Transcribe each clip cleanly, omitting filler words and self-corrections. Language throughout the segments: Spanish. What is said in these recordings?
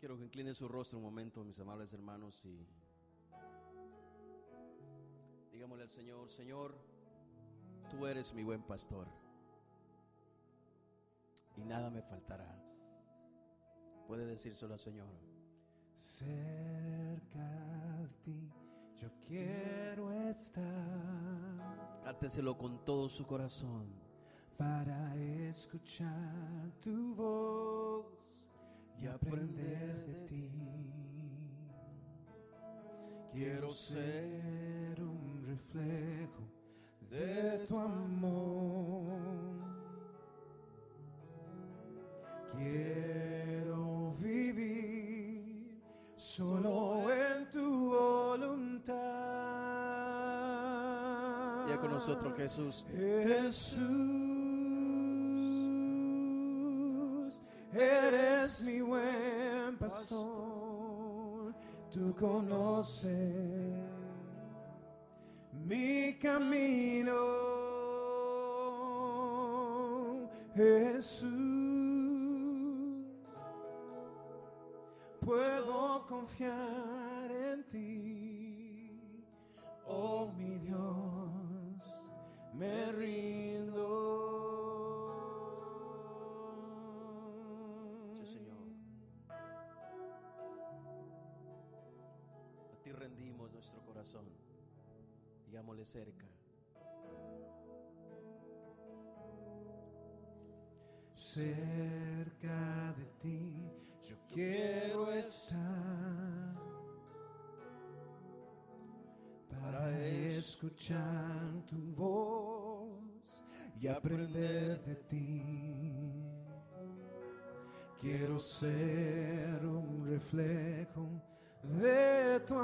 Quiero que inclinen su rostro un momento, mis amables hermanos, y digámosle al Señor: Señor, tú eres mi buen pastor y nada me faltará. Puede decírselo al Señor. Cerca de ti yo quiero estar, Cánteselo con todo su corazón, para escuchar tu voz y aprender de ti. Quiero ser un reflejo de tu amor. Quiero vivir solo en tu voluntad. ya con nosotros, Jesús. Jesús, eres mi buen pastor. Tú conoces mi camino, Jesús. Puedo confiar en ti, oh mi Dios, me rindo. Sí, Señor. A ti rendimos nuestro corazón. Digámosle cerca. Cerca de ti yo quiero estar, para escuchar tu voz y aprender de ti. Quiero ser un reflejo de tu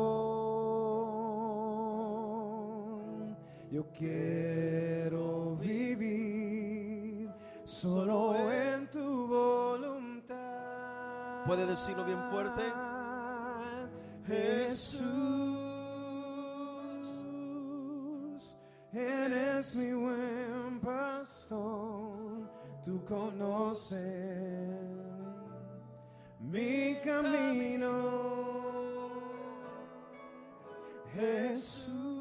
amor. Yo quiero vivir solo en tu voluntad. ¿Puede decirlo bien fuerte? Jesús, eres mi buen pastor. Tú conoces mi camino, Jesús.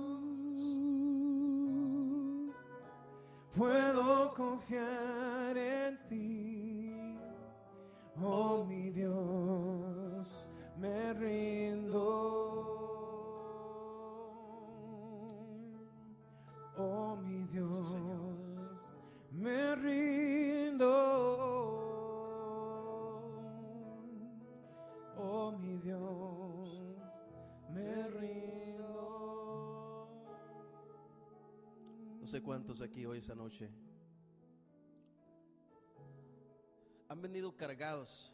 Puedo confiar en ti, oh mi Dios, me rindo. Oh mi Dios, me rindo. Oh mi Dios, me rindo. No sé cuántos aquí hoy esta noche han venido cargados.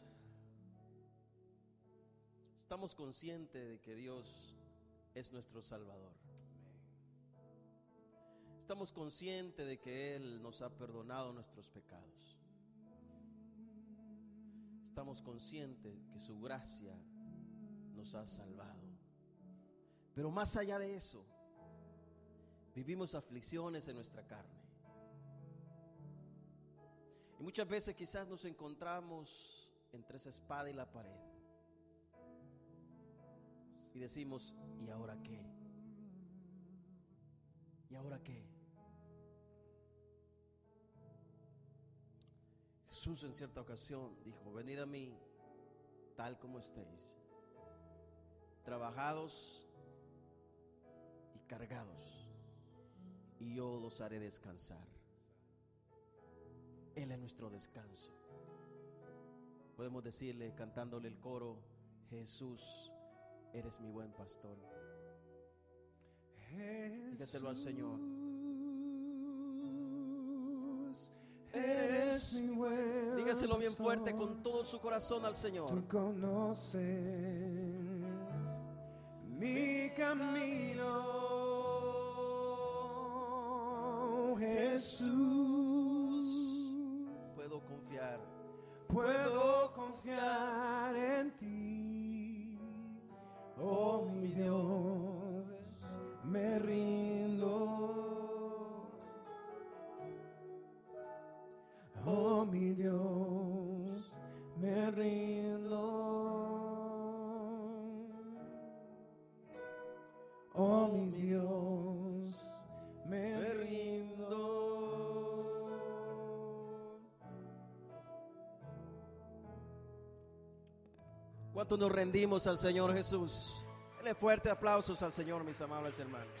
Estamos conscientes de que Dios es nuestro Salvador. Estamos conscientes de que Él nos ha perdonado nuestros pecados. Estamos conscientes que su gracia nos ha salvado. Pero más allá de eso, vivimos aflicciones en nuestra carne. Y muchas veces quizás nos encontramos entre esa espada y la pared. Y decimos: ¿y ahora qué? ¿Y ahora qué? Jesús en cierta ocasión dijo: venid a mí tal como estéis, trabajados y cargados, y yo los haré descansar. Él es nuestro descanso. Podemos decirle, cantándole el coro: Jesús, eres mi buen pastor. Dígaselo al Señor. Eres mi buen Dígaselo bien pastor. fuerte con todo su corazón al Señor. Tú conoces mi camino, Jesús. Puedo confiar. Puedo confiar en ti, oh mi Dios, me rindo. Oh mi Dios, me rindo. ¿Cuánto nos rendimos al Señor Jesús? Dale fuerte aplausos al Señor, mis amables hermanos.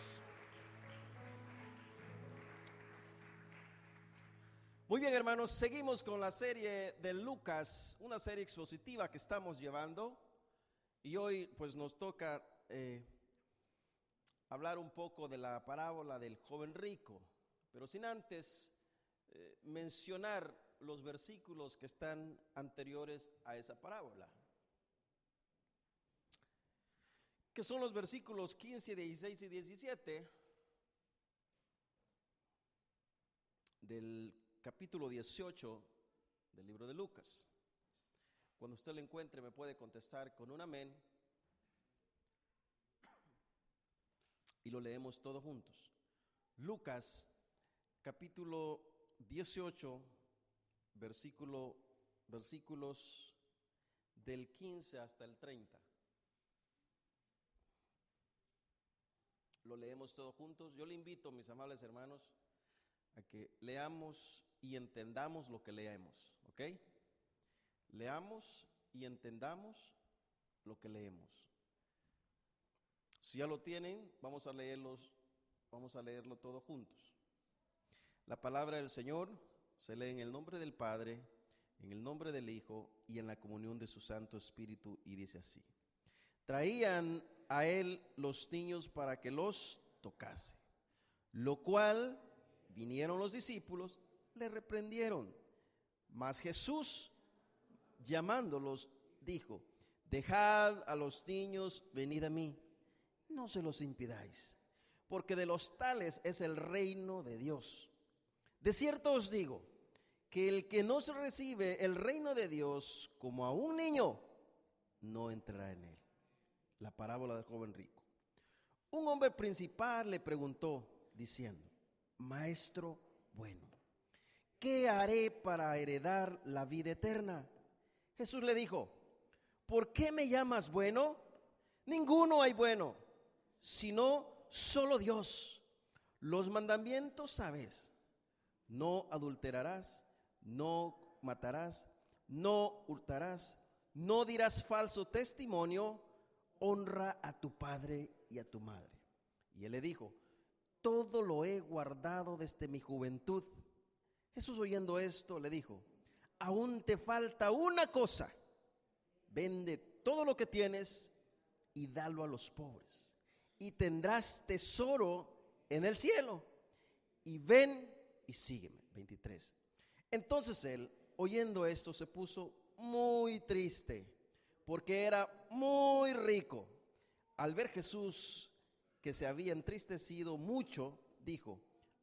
Muy bien, hermanos, seguimos con la serie de Lucas, una serie expositiva que estamos llevando. Y hoy pues nos toca hablar un poco de la parábola del joven rico, pero sin antes mencionar los versículos que están anteriores a esa parábola, que son los versículos 15, 16 y 17 del capítulo 18 del libro de Lucas. Cuando usted lo encuentre me puede contestar con un amén y lo leemos todos juntos. Lucas capítulo 18 versículos del 15 hasta el 30. Lo leemos todos juntos. Yo le invito, mis amables hermanos, a que leamos y entendamos lo que leemos, ¿ok? Leamos y entendamos lo que leemos. Si ya lo tienen, vamos a leerlo todos juntos. La palabra del Señor se lee en el nombre del Padre, en el nombre del Hijo y en la comunión de su Santo Espíritu, y dice así: traían a él los niños para que los tocase, lo cual vinieron los discípulos, le reprendieron. Mas Jesús, llamándolos, dijo: dejad a los niños, venid a mí, no se los impidáis, porque de los tales es el reino de Dios. De cierto os digo, que el que no se recibe el reino de Dios como a un niño, no entrará en él. La parábola del joven rico. Un hombre principal le preguntó, diciendo: Maestro bueno, ¿qué haré para heredar la vida eterna? Jesús le dijo: ¿por qué me llamas bueno? Ninguno hay bueno, sino solo Dios. Los mandamientos sabes: no adulterarás, no matarás, no hurtarás, no dirás falso testimonio, honra a tu padre y a tu madre. Y él le dijo: todo lo he guardado desde mi juventud. Jesús, oyendo esto, le dijo: aún te falta una cosa. Vende todo lo que tienes y dalo a los pobres, y tendrás tesoro en el cielo. Y ven y sígueme. 23. Entonces él, oyendo esto, se puso muy triste, porque era muy rico. Al ver Jesús que se había entristecido mucho, dijo: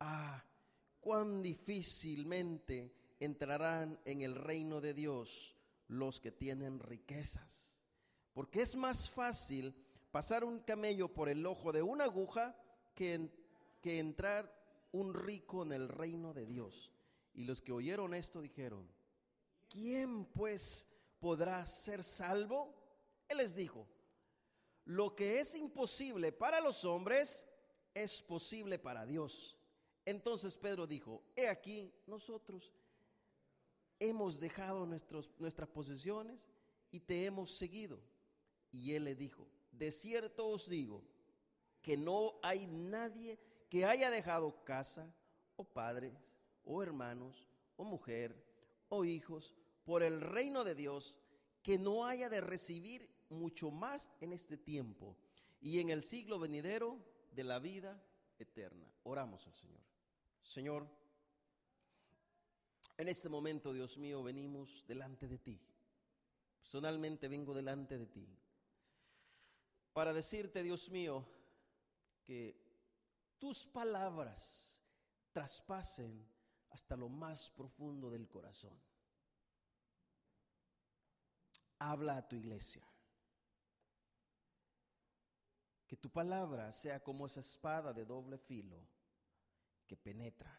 cuán difícilmente entrarán en el reino de Dios los que tienen riquezas. Porque es más fácil pasar un camello por el ojo de una aguja que entrar un rico en el reino de Dios. Y los que oyeron esto dijeron: ¿quién pues podrá ser salvo? Él les dijo: lo que es imposible para los hombres es posible para Dios. Entonces Pedro dijo: he aquí, nosotros hemos dejado nuestras posesiones y te hemos seguido. Y él le dijo: de cierto os digo, que no hay nadie que haya dejado casa, o padres, o hermanos, o mujer, o hijos, por el reino de Dios, que no haya de recibir mucho más en este tiempo y en el siglo venidero de la vida eterna. Oramos al Señor. Señor, en este momento, Dios mío, venimos delante de ti. Personalmente vengo delante de ti para decirte, Dios mío, que tus palabras traspasen hasta lo más profundo del corazón. Habla a tu iglesia. Que tu palabra sea como esa espada de doble filo que penetra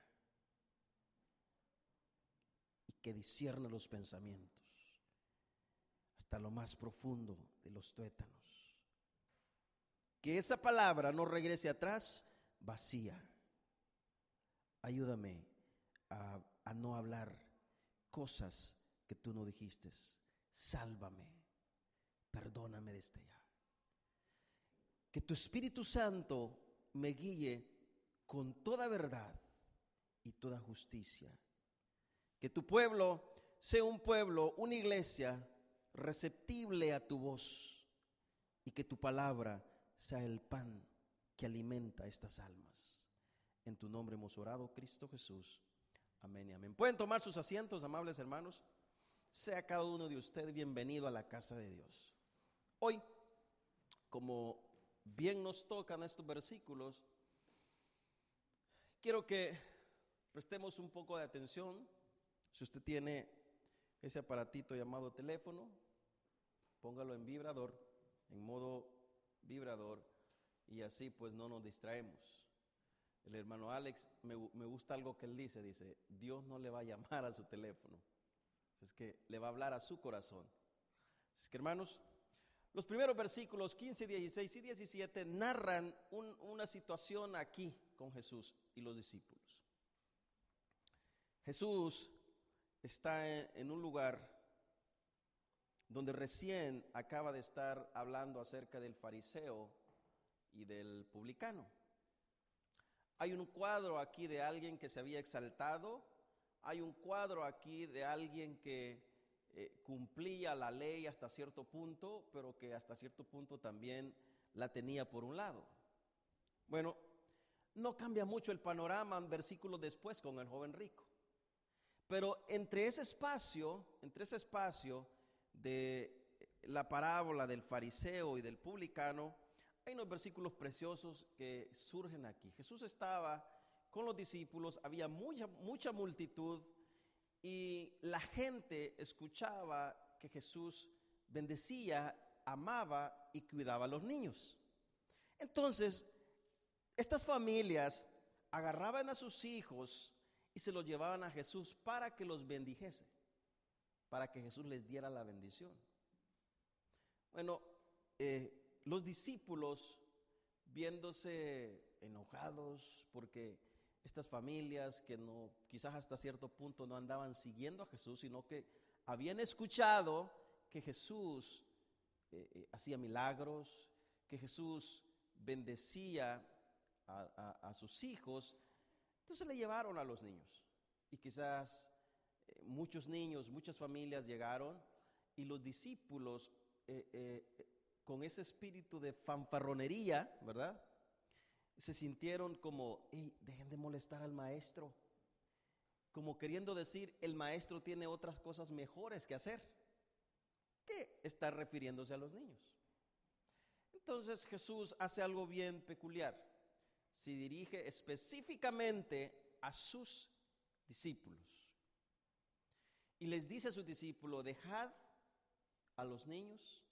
y que discierne los pensamientos hasta lo más profundo de los tuétanos. Que esa palabra no regrese atrás vacía. Ayúdame a no hablar cosas que tú no dijiste. Sálvame. perdóname desde ya. Que tu Espíritu Santo me guíe con toda verdad y toda justicia. Que tu pueblo sea un pueblo, una iglesia receptible a tu voz, y que tu palabra sea el pan que alimenta estas almas. En tu nombre hemos orado, Cristo Jesús. Amén y amén. Pueden tomar sus asientos, amables hermanos. Sea cada uno de ustedes bienvenido a la casa de Dios. Hoy, como bien nos tocan estos versículos, quiero que prestemos un poco de atención. Si usted tiene ese aparatito llamado teléfono, póngalo en vibrador, en modo vibrador, y así pues no nos distraemos. El hermano Alex, me gusta algo que él dice, Dios no le va a llamar a su teléfono, es que le va a hablar a su corazón. Es que, hermanos, los primeros versículos 15, 16 y 17 narran una situación aquí con Jesús y los discípulos. Jesús está en un lugar donde recién acaba de estar hablando acerca del fariseo y del publicano. Hay un cuadro aquí de alguien que se había exaltado, hay un cuadro aquí de alguien que cumplía la ley hasta cierto punto, pero que hasta cierto punto también la tenía por un lado. Bueno, no cambia mucho el panorama en versículos después con el joven rico. Pero entre ese espacio de la parábola del fariseo y del publicano, hay unos versículos preciosos que surgen aquí. Jesús estaba con los discípulos, había mucha multitud, y la gente escuchaba que Jesús bendecía, amaba y cuidaba a los niños. Entonces, estas familias agarraban a sus hijos y se los llevaban a Jesús para que los bendijese, para que Jesús les diera la bendición. Bueno, los discípulos, viéndose enojados porque estas familias que quizás hasta cierto punto no andaban siguiendo a Jesús, sino que habían escuchado que Jesús hacía milagros, que Jesús bendecía a sus hijos, entonces le llevaron a los niños. Y quizás muchos niños, muchas familias llegaron, y los discípulos con ese espíritu de fanfarronería, ¿verdad?, se sintieron como, dejen de molestar al maestro, como queriendo decir, el maestro tiene otras cosas mejores que hacer, que está refiriéndose a los niños. Entonces Jesús hace algo bien peculiar, se dirige específicamente a sus discípulos y les dice a sus discípulos: dejad a los niños,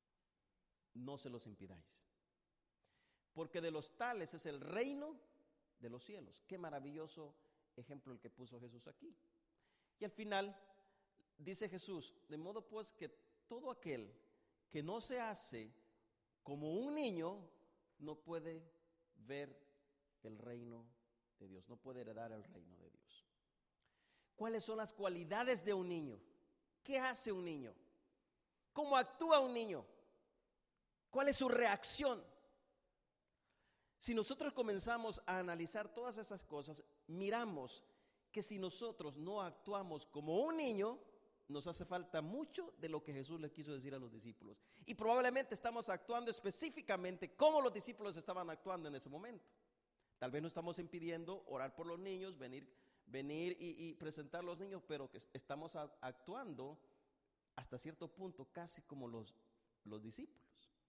no se los impidáis, porque de los tales es el reino de los cielos. Qué maravilloso ejemplo el que puso Jesús aquí. Y al final dice Jesús: de modo pues que todo aquel que no se hace como un niño no puede ver el reino de Dios, no puede heredar el reino de Dios. ¿Cuáles son las cualidades de un niño? ¿Qué hace un niño? ¿Cómo actúa un niño? ¿Cuál es su reacción? Si nosotros comenzamos a analizar todas esas cosas, miramos que si nosotros no actuamos como un niño, nos hace falta mucho de lo que Jesús le quiso decir a los discípulos. Y probablemente estamos actuando específicamente como los discípulos estaban actuando en ese momento. Tal vez no estamos impidiendo orar por los niños, venir y presentar a los niños, pero que estamos actuando hasta cierto punto casi como los discípulos.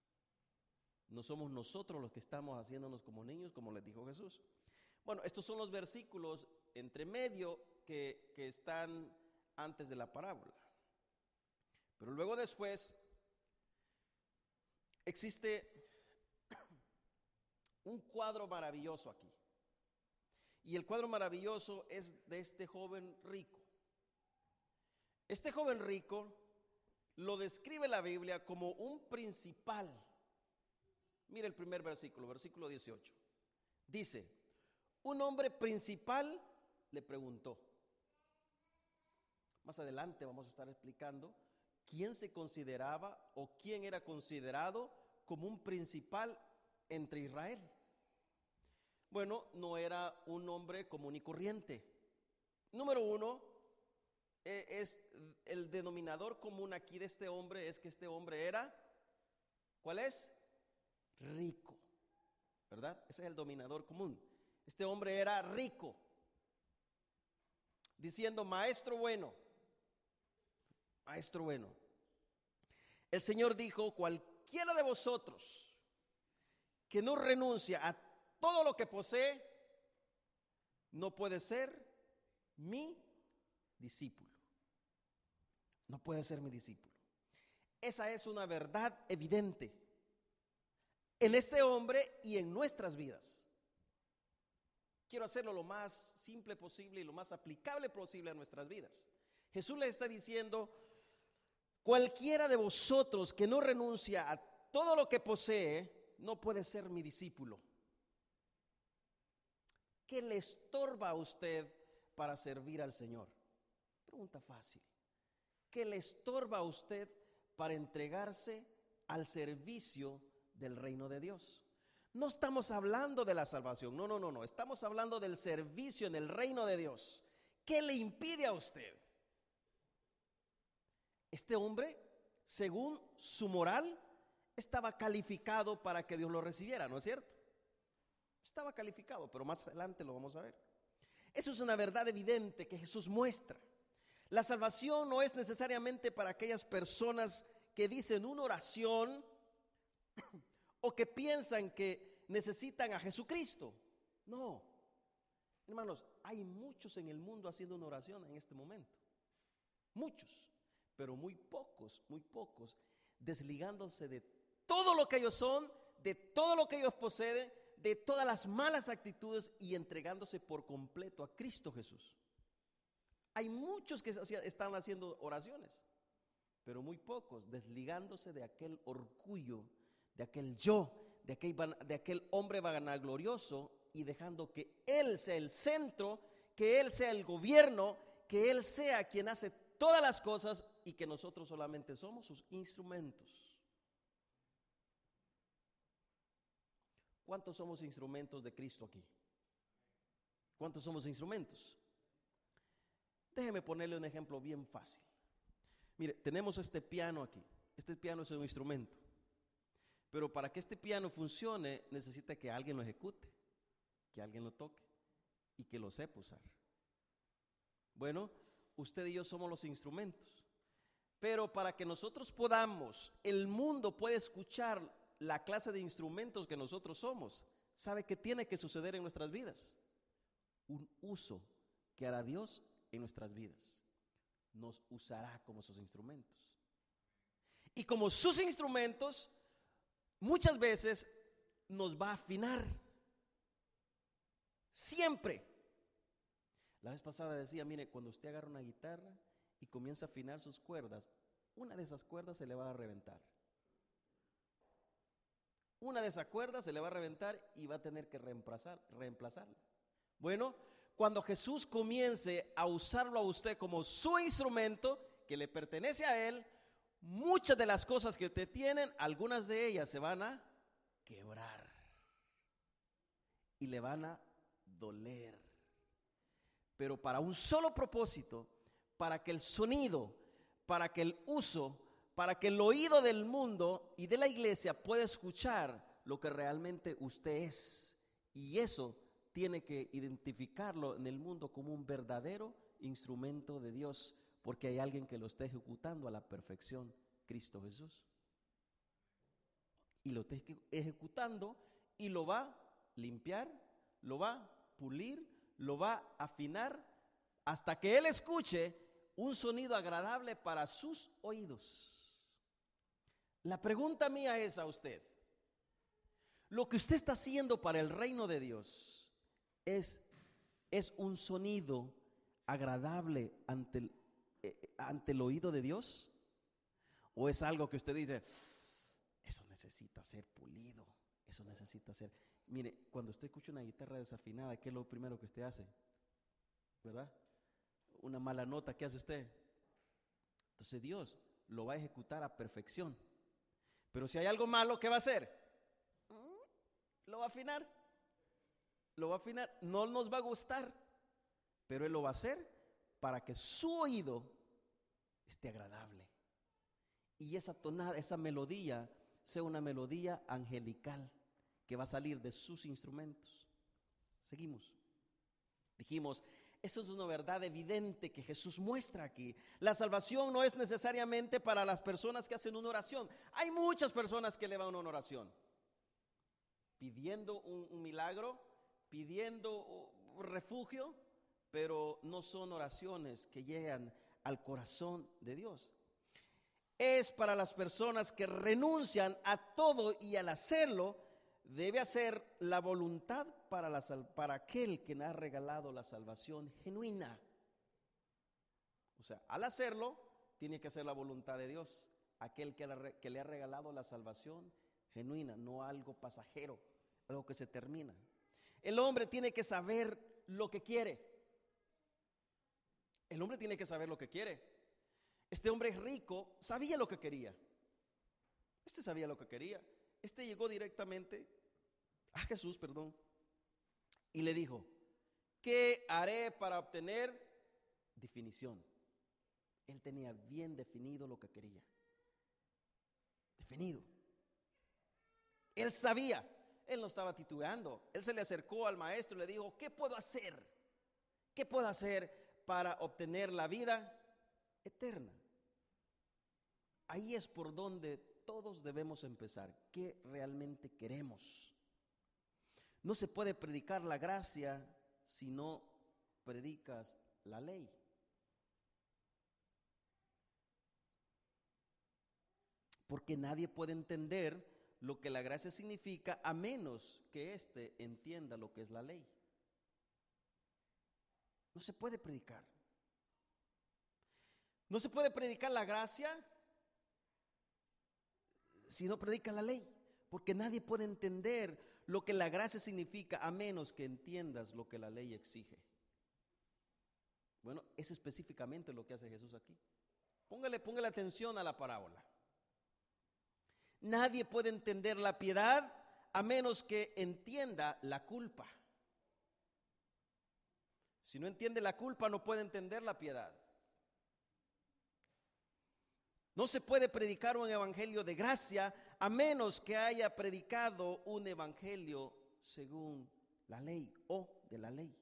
No somos nosotros los que estamos haciéndonos como niños, como les dijo Jesús. Bueno, estos son los versículos entre medio que están antes de la parábola. Pero luego después existe un cuadro maravilloso aquí. Y el cuadro maravilloso es de este joven rico. Este joven rico lo describe la Biblia como un principal. Mira el primer versículo, versículo 18. Dice: un hombre principal le preguntó. Más adelante vamos a estar explicando ¿quién se consideraba o quién era considerado como un principal entre Israel? Bueno, no era un hombre común y corriente. Número uno, es el denominador común aquí de este hombre es que este hombre era, ¿cuál es? Rico, ¿verdad? Ese es el denominador común. Este hombre era rico, diciendo maestro bueno, maestro bueno. El Señor dijo, cualquiera de vosotros que no renuncia a todo lo que posee, no puede ser mi discípulo. No puede ser mi discípulo. Esa es una verdad evidente en este hombre y en nuestras vidas. Quiero hacerlo lo más simple posible y lo más aplicable posible a nuestras vidas. Jesús le está diciendo, cualquiera de vosotros que no renuncia a todo lo que posee, no puede ser mi discípulo. ¿Qué le estorba a usted para servir al Señor? Pregunta fácil. ¿Qué le estorba a usted para entregarse al servicio del reino de Dios? No estamos hablando de la salvación, no. Estamos hablando del servicio en el reino de Dios. ¿Qué le impide a usted? Este hombre, según su moral, estaba calificado para que Dios lo recibiera, ¿no es cierto? Estaba calificado, pero más adelante lo vamos a ver. Eso es una verdad evidente que Jesús muestra. La salvación no es necesariamente para aquellas personas que dicen una oración o que piensan que necesitan a Jesucristo. No, hermanos, hay muchos en el mundo haciendo una oración en este momento. Muchos, pero muy pocos desligándose de todo lo que ellos son, de todo lo que ellos poseen, de todas las malas actitudes y entregándose por completo a Cristo Jesús. Hay muchos que están haciendo oraciones, pero muy pocos desligándose de aquel orgullo, de aquel yo, de aquel hombre vanaglorioso y dejando que Él sea el centro, que Él sea el gobierno, que Él sea quien hace todas las cosas y que nosotros solamente somos sus instrumentos. ¿Cuántos somos instrumentos de Cristo aquí? ¿Cuántos somos instrumentos? Déjeme ponerle un ejemplo bien fácil. Mire, tenemos este piano aquí. Este piano es un instrumento. Pero para que este piano funcione, necesita que alguien lo ejecute, que alguien lo toque y que lo sepa usar. Bueno, usted y yo somos los instrumentos. Pero para que nosotros podamos, el mundo pueda escuchar la clase de instrumentos que nosotros somos, ¿sabe qué tiene que suceder en nuestras vidas? Un uso que hará Dios en nuestras vidas. Nos usará como sus instrumentos. Y como sus instrumentos, muchas veces nos va a afinar. Siempre. La vez pasada decía, mire, cuando usted agarra una guitarra y comienza a afinar sus cuerdas, una de esas cuerdas se le va a reventar. Una de esas cuerdas se le va a reventar y va a tener que reemplazarla. Bueno, cuando Jesús comience a usarlo a usted como su instrumento, que le pertenece a Él, muchas de las cosas que usted tiene, algunas de ellas se van a quebrar y le van a doler. Pero para un solo propósito, para que el sonido, para que el uso, para que el oído del mundo y de la iglesia pueda escuchar lo que realmente usted es. Y eso tiene que identificarlo en el mundo como un verdadero instrumento de Dios, porque hay alguien que lo está ejecutando a la perfección, Cristo Jesús. Y lo está ejecutando y lo va a limpiar, lo va a pulir, lo va a afinar hasta que Él escuche un sonido agradable para sus oídos. La pregunta mía es a usted: lo que usted está haciendo para el reino de Dios es un sonido agradable ante el oído de Dios, o es algo que usted dice, eso necesita ser pulido, eso necesita ser. Mire, cuando usted escucha una guitarra desafinada, ¿qué es lo primero que usted hace? ¿Verdad? Una mala nota, ¿qué hace usted? Entonces Dios lo va a ejecutar a perfección. Pero si hay algo malo, ¿qué va a hacer? Lo va a afinar. Lo va a afinar. No nos va a gustar, pero Él lo va a hacer para que su oído esté agradable. Y esa tonada, esa melodía, sea una melodía angelical que va a salir de sus instrumentos. Seguimos. Dijimos, eso es una verdad evidente que Jesús muestra aquí. La salvación no es necesariamente para las personas que hacen una oración. Hay muchas personas que elevan una oración, pidiendo un milagro, pidiendo un refugio, pero no son oraciones que llegan al corazón de Dios. Es para las personas que renuncian a todo y al hacerlo, debe hacer la voluntad para aquel que ha regalado la salvación genuina. O sea, al hacerlo, tiene que hacer la voluntad de Dios, aquel que le ha regalado la salvación genuina, no algo pasajero, algo que se termina. El hombre tiene que saber lo que quiere. El hombre tiene que saber lo que quiere. Este hombre rico sabía lo que quería. Este sabía lo que quería. Este llegó directamente a Jesús, y le dijo, ¿qué haré para obtener? Definición. Él tenía bien definido lo que quería. Definido. Él sabía. Él no estaba titubeando. Él se le acercó al maestro y le dijo, ¿qué puedo hacer? ¿Qué puedo hacer para obtener la vida eterna? Ahí es por donde todos debemos empezar. ¿Qué realmente queremos? No se puede predicar la gracia si no predicas la ley. Porque nadie puede entender lo que la gracia significa a menos que éste entienda lo que es la ley. No se puede predicar. No se puede predicar la gracia si no predica la ley, porque nadie puede entender lo que la gracia significa a menos que entiendas lo que la ley exige. Bueno, es específicamente lo que hace Jesús aquí. Póngale atención a la parábola. Nadie puede entender la piedad a menos que entienda la culpa. Si no entiende la culpa, no puede entender la piedad. No se puede predicar un evangelio de gracia a menos que haya predicado un evangelio según la ley o de la ley.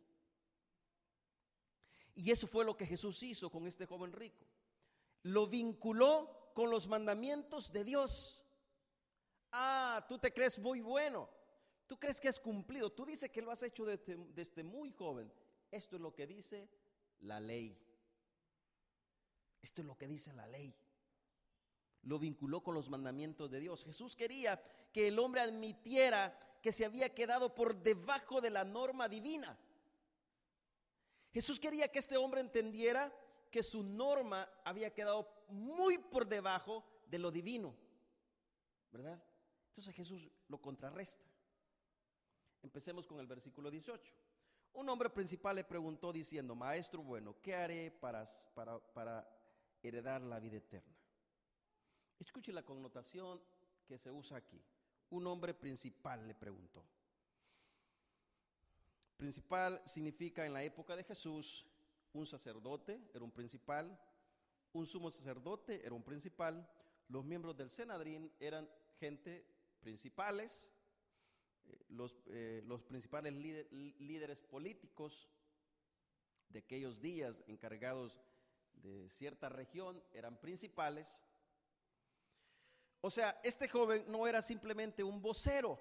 Y eso fue lo que Jesús hizo con este joven rico. Lo vinculó con los mandamientos de Dios. Tú te crees muy bueno. Tú crees que has cumplido. Tú dices que lo has hecho desde muy joven. Esto es lo que dice la ley. Esto es lo que dice la ley. Lo vinculó con los mandamientos de Dios. Jesús quería que el hombre admitiera que se había quedado por debajo de la norma divina. Jesús quería que este hombre entendiera que su norma había quedado muy por debajo de lo divino, ¿verdad? Entonces Jesús lo contrarresta. Empecemos con el versículo 18. Un hombre principal le preguntó diciendo, Maestro bueno, ¿qué haré para heredar la vida eterna? Escuche la connotación que se usa aquí. Un hombre principal le preguntó. Principal significa en la época de Jesús, un sacerdote era un principal, un sumo sacerdote era un principal, los miembros del Sanedrín eran gente principales, los principales líderes políticos de aquellos días encargados de cierta región eran principales. O sea, este joven no era simplemente un vocero,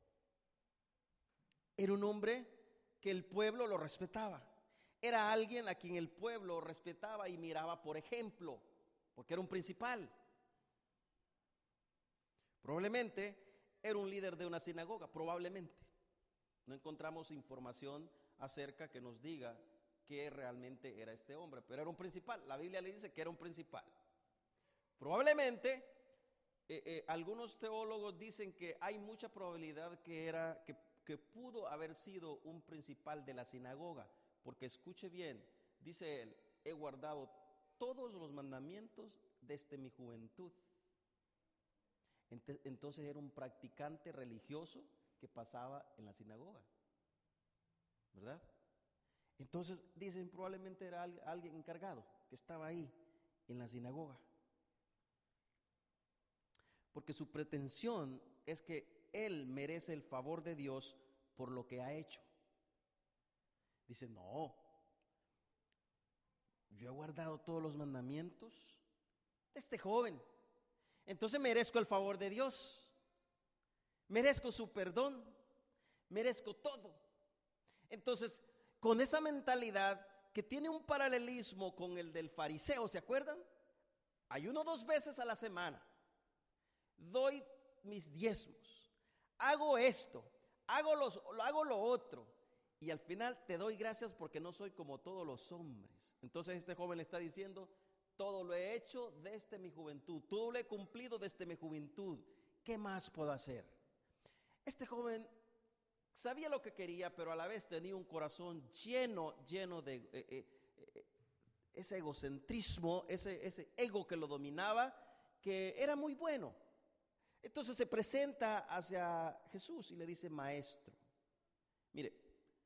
era un hombre que el pueblo lo respetaba. Era alguien a quien el pueblo respetaba y miraba por ejemplo, porque era un principal. Probablemente era un líder de una sinagoga, probablemente. No encontramos información acerca que nos diga qué realmente era este hombre, pero era un principal. La Biblia le dice que era un principal. Probablemente algunos teólogos dicen que hay mucha probabilidad que pudo haber sido un principal de la sinagoga, porque escuche bien, dice él, he guardado todos los mandamientos desde mi juventud. Entonces era un practicante religioso que pasaba en la sinagoga, ¿verdad? Entonces dicen probablemente era alguien encargado que estaba ahí en la sinagoga, porque su pretensión es que él merece el favor de Dios por lo que ha hecho. Dice, no, yo he guardado todos los mandamientos de este joven, entonces merezco el favor de Dios, merezco su perdón, merezco todo. Entonces, con esa mentalidad que tiene un paralelismo con el del fariseo, ¿se acuerdan? Ayuno 2 veces a la semana, doy mis diezmos, hago esto, hago lo otro, y al final te doy gracias porque no soy como todos los hombres. Entonces este joven le está diciendo, todo lo he hecho desde mi juventud, todo lo he cumplido desde mi juventud, ¿qué más puedo hacer? Este joven sabía lo que quería, pero a la vez tenía un corazón lleno de ese egocentrismo, ese ego que lo dominaba, que era muy bueno. Entonces se presenta hacia Jesús y le dice, maestro. Mire,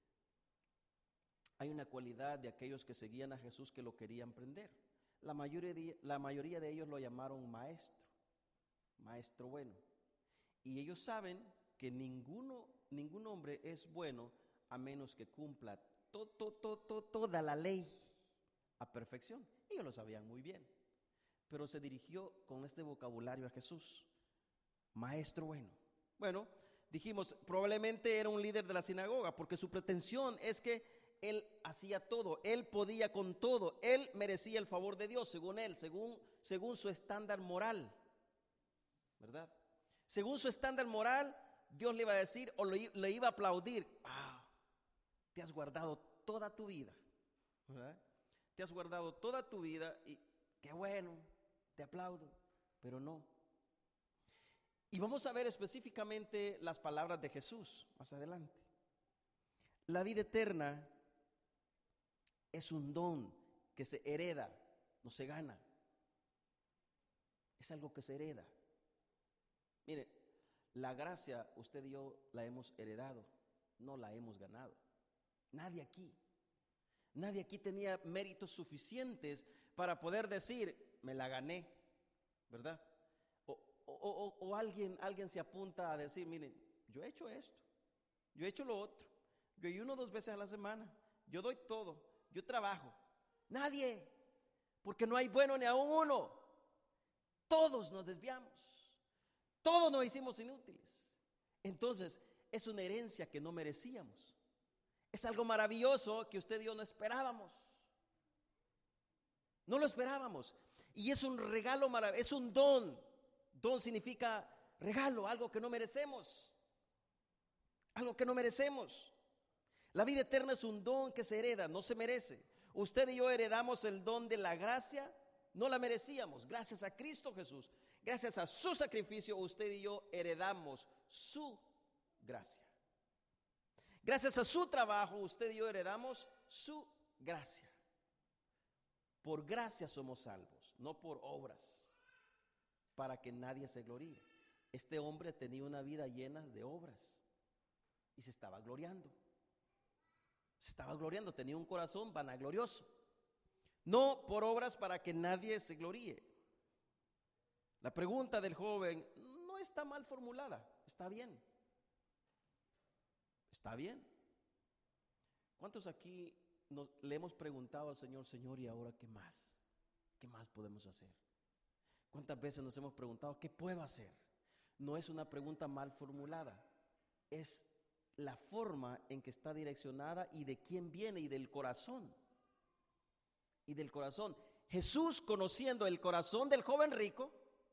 hay una cualidad de aquellos que seguían a Jesús que lo querían prender. La mayoría de ellos lo llamaron maestro, maestro bueno. Y ellos saben que ningún hombre es bueno a menos que cumpla toda la ley a perfección. Ellos lo sabían muy bien, pero se dirigió con este vocabulario a Jesús, maestro bueno. Bueno, dijimos, probablemente era un líder de la sinagoga, porque su pretensión es que él hacía todo, él podía con todo, él merecía el favor de Dios, según él, según su estándar moral, ¿verdad? Según su estándar moral, Dios le iba a decir o le iba a aplaudir, te has guardado toda tu vida, ¿verdad? Te has guardado toda tu vida y qué bueno, te aplaudo, pero no. Y vamos a ver específicamente las palabras de Jesús más adelante. La vida eterna es un don que se hereda, no se gana. Es algo que se hereda. Mire, la gracia usted y yo la hemos heredado, no la hemos ganado. Nadie aquí tenía méritos suficientes para poder decir, me la gané, ¿verdad? O alguien se apunta a decir, miren, yo he hecho esto, yo he hecho lo otro, yo ayuno 2 veces a la semana, yo doy todo, yo trabajo. Nadie, porque no hay bueno ni aún uno. Todos nos desviamos, todos nos hicimos inútiles. Entonces, es una herencia que no merecíamos. Es algo maravilloso que usted y yo no esperábamos. No lo esperábamos. Y es un regalo maravilloso, es un don. Don significa regalo, algo que no merecemos. Algo que no merecemos. La vida eterna es un don que se hereda, no se merece. Usted y yo heredamos el don de la gracia, no la merecíamos. Gracias a Cristo Jesús, gracias a su sacrificio, usted y yo heredamos su gracia. Gracias a su trabajo, usted y yo heredamos su gracia. Por gracia somos salvos, no por obras, para que nadie se gloríe. Este hombre tenía una vida llena de obras y se estaba gloriando. Tenía un corazón vanaglorioso. No por obras para que nadie se gloríe. La pregunta del joven no está mal formulada, está bien. Está bien. ¿Cuántos aquí le hemos preguntado al Señor, Señor, y ahora qué más? ¿Qué más podemos hacer? ¿Cuántas veces nos hemos preguntado, qué puedo hacer? No es una pregunta mal formulada, es la forma en que está direccionada y de quién viene y del corazón. Y del corazón. Jesús, conociendo el corazón del joven rico,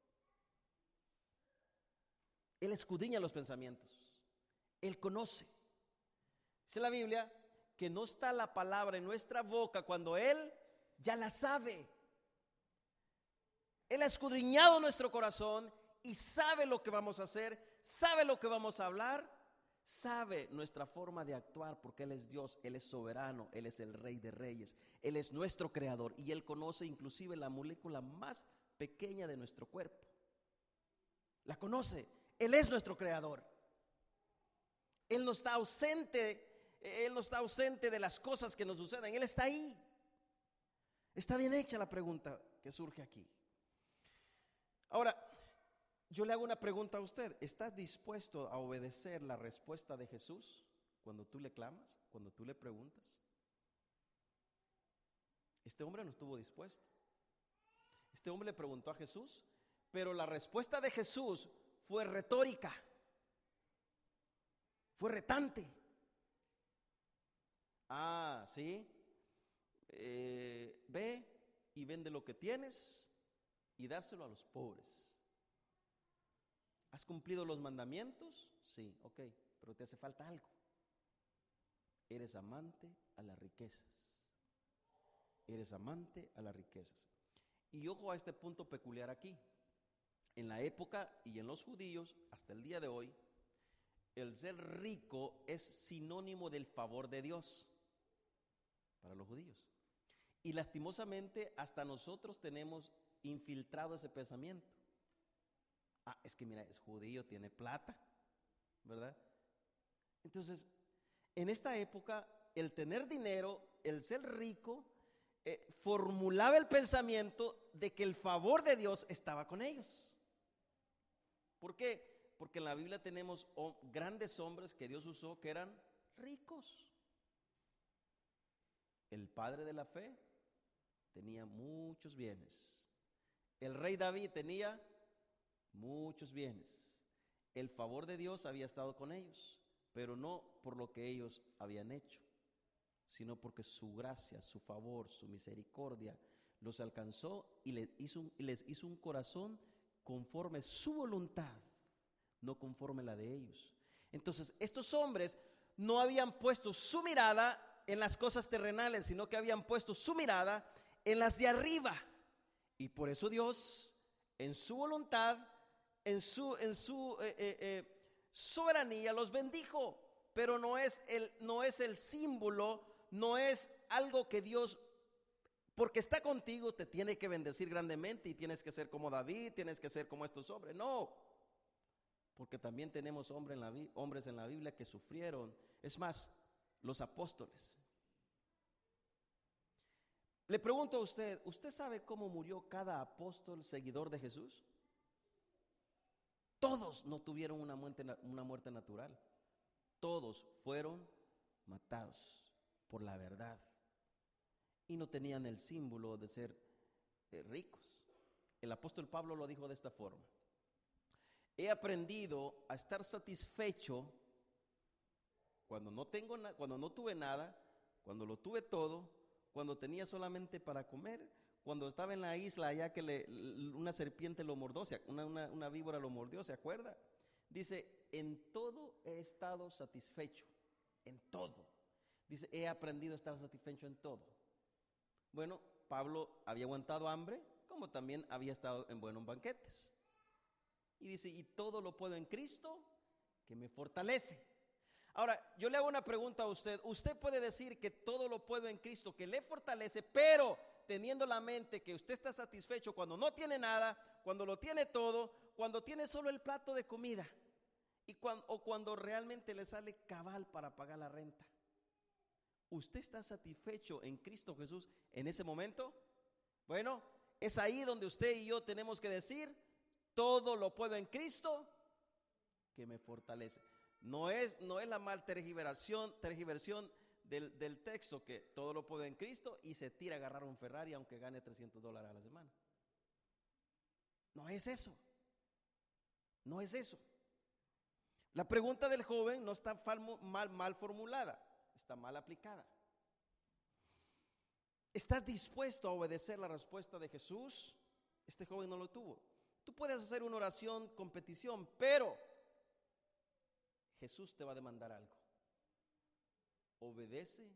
Él escudriña los pensamientos. Él conoce. Dice la Biblia que no está la palabra en nuestra boca cuando Él ya la sabe. Él ha escudriñado nuestro corazón y sabe lo que vamos a hacer, sabe lo que vamos a hablar, sabe nuestra forma de actuar porque Él es Dios, Él es soberano, Él es el Rey de Reyes, Él es nuestro creador y Él conoce inclusive la molécula más pequeña de nuestro cuerpo. La conoce. Él es nuestro creador. Él no está ausente. Él no está ausente de las cosas que nos suceden. Él está ahí. Está bien hecha la pregunta que surge aquí. Ahora, yo le hago una pregunta a usted. ¿Estás dispuesto a obedecer la respuesta de Jesús cuando tú le clamas, cuando tú le preguntas? Este hombre no estuvo dispuesto. Este hombre le preguntó a Jesús, pero la respuesta de Jesús fue retórica, fue retante. ¿Sí? Ve y vende lo que tienes y dárselo a los pobres. ¿Has cumplido los mandamientos? Sí, ok, pero te hace falta algo. Eres amante a las riquezas. Eres amante a las riquezas. Y ojo a este punto peculiar aquí. En la época y en los judíos, hasta el día de hoy, el ser rico es sinónimo del favor de Dios para los judíos. Y lastimosamente hasta nosotros tenemos infiltrado ese pensamiento. Es que mira, es judío, tiene plata, ¿verdad? Entonces, en esta época, el tener dinero, el ser rico, formulaba el pensamiento de que el favor de Dios estaba con ellos. ¿Por qué? Porque en la Biblia tenemos grandes hombres que Dios usó que eran ricos. El padre de la fe tenía muchos bienes. El rey David tenía muchos bienes. El favor de Dios había estado con ellos, pero no por lo que ellos habían hecho, sino porque su gracia, su favor, su misericordia los alcanzó y les hizo un corazón conforme su voluntad, no conforme la de ellos. Entonces, estos hombres no habían puesto su mirada en las cosas terrenales, sino que habían puesto su mirada en las de arriba. Y por eso Dios, en su voluntad, en su soberanía, los bendijo. Pero no es el símbolo, no es algo que Dios, porque está contigo, te tiene que bendecir grandemente y tienes que ser como David, tienes que ser como estos hombres. No, porque también tenemos hombres en la Biblia que sufrieron. Es más, los apóstoles. Le pregunto a usted, ¿usted sabe cómo murió cada apóstol seguidor de Jesús? Todos no tuvieron una muerte natural. Todos fueron matados por la verdad y no tenían el símbolo de ser ricos. El apóstol Pablo lo dijo de esta forma: he aprendido a estar satisfecho cuando no tuve nada, cuando lo tuve todo, cuando tenía solamente para comer, cuando estaba en la isla allá que una serpiente lo mordió, una víbora lo mordió, ¿se acuerda? Dice, en todo he estado satisfecho, en todo. Dice, he aprendido a estar satisfecho en todo. Bueno, Pablo había aguantado hambre, como también había estado en buenos banquetes. Y dice, y todo lo puedo en Cristo, que me fortalece. Ahora, yo le hago una pregunta a usted. Usted puede decir que todo lo puedo en Cristo, que le fortalece, pero teniendo la mente que usted está satisfecho cuando no tiene nada, cuando lo tiene todo, cuando tiene solo el plato de comida, o cuando realmente le sale cabal para pagar la renta. ¿Usted está satisfecho en Cristo Jesús en ese momento? Bueno, es ahí donde usted y yo tenemos que decir, todo lo puedo en Cristo que me fortalece. No es la mal tergiversión del texto, que todo lo puedo en Cristo y se tira a agarrar un Ferrari aunque gane $300 a la semana. No es eso. No es eso. La pregunta del joven no está mal formulada, está mal aplicada. ¿Estás dispuesto a obedecer la respuesta de Jesús? Este joven no lo tuvo. Tú puedes hacer una oración con petición, pero Jesús te va a demandar algo. Obedece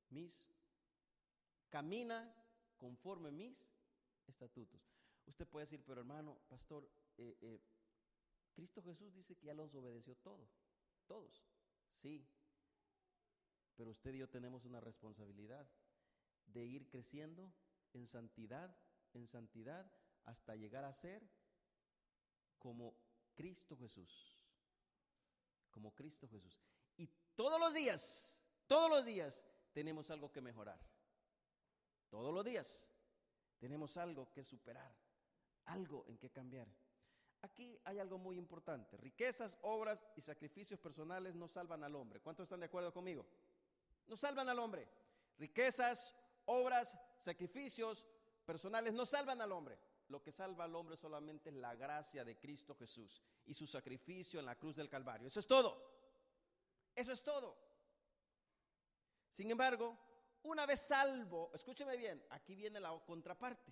camina conforme mis estatutos. Usted puede decir, pero hermano, pastor, Cristo Jesús dice que ya los obedeció todos. Sí, pero usted y yo tenemos una responsabilidad de ir creciendo en santidad, hasta llegar a ser como Cristo Jesús. Como Cristo Jesús. Y todos los días tenemos algo que mejorar. Todos los días tenemos algo que superar, algo en que cambiar. Aquí hay algo muy importante. Riquezas, obras y sacrificios personales no salvan al hombre. ¿Cuántos están de acuerdo conmigo? No salvan al hombre. Riquezas, obras, sacrificios personales no salvan al hombre. Lo que salva al hombre solamente es la gracia de Cristo Jesús y su sacrificio en la cruz del Calvario. Eso es todo. Eso es todo. Sin embargo, una vez salvo, escúcheme bien, aquí viene la contraparte.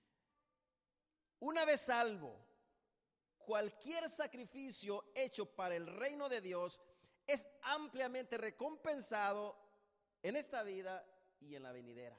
Una vez salvo, cualquier sacrificio hecho para el reino de Dios es ampliamente recompensado en esta vida y en la venidera.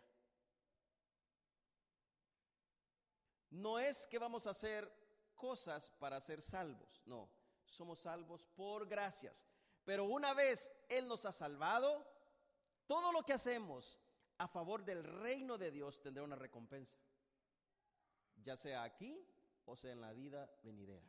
No es que vamos a hacer cosas para ser salvos, no, somos salvos por gracias. Pero una vez Él nos ha salvado, todo lo que hacemos a favor del reino de Dios tendrá una recompensa, ya sea aquí o sea en la vida venidera.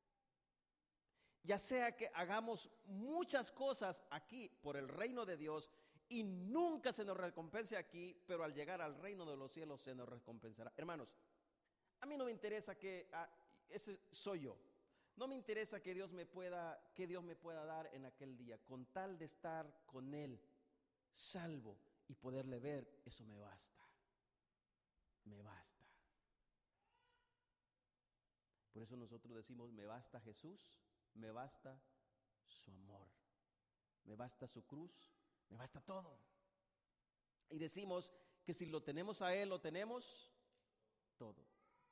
Ya sea que hagamos muchas cosas aquí por el reino de Dios y nunca se nos recompense aquí, pero al llegar al reino de los cielos se nos recompensará. Hermanos, a mí no me interesa que ese soy yo. No me interesa que Dios me pueda dar en aquel día, con tal de estar con Él, salvo y poderle ver, eso me basta. Me basta. Por eso nosotros decimos, me basta Jesús, me basta su amor, me basta su cruz, me basta todo. Y decimos que si lo tenemos a Él, lo tenemos todo.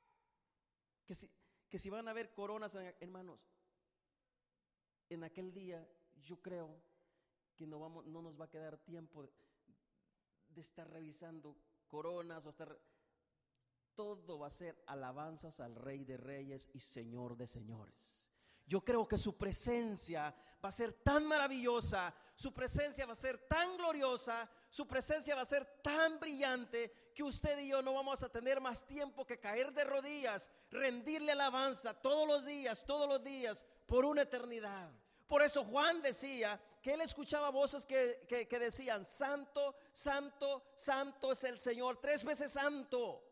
Que si van a haber coronas, hermanos, en aquel día yo creo que no nos va a quedar tiempo de estar revisando coronas o estar... Todo va a ser alabanzas al Rey de Reyes y Señor de Señores. Yo creo que su presencia va a ser tan maravillosa, su presencia va a ser tan gloriosa, su presencia va a ser tan brillante que usted y yo no vamos a tener más tiempo que caer de rodillas, rendirle alabanza todos los días, por una eternidad. Por eso Juan decía que él escuchaba voces que decían, santo, santo, santo es el Señor, 3 veces santo.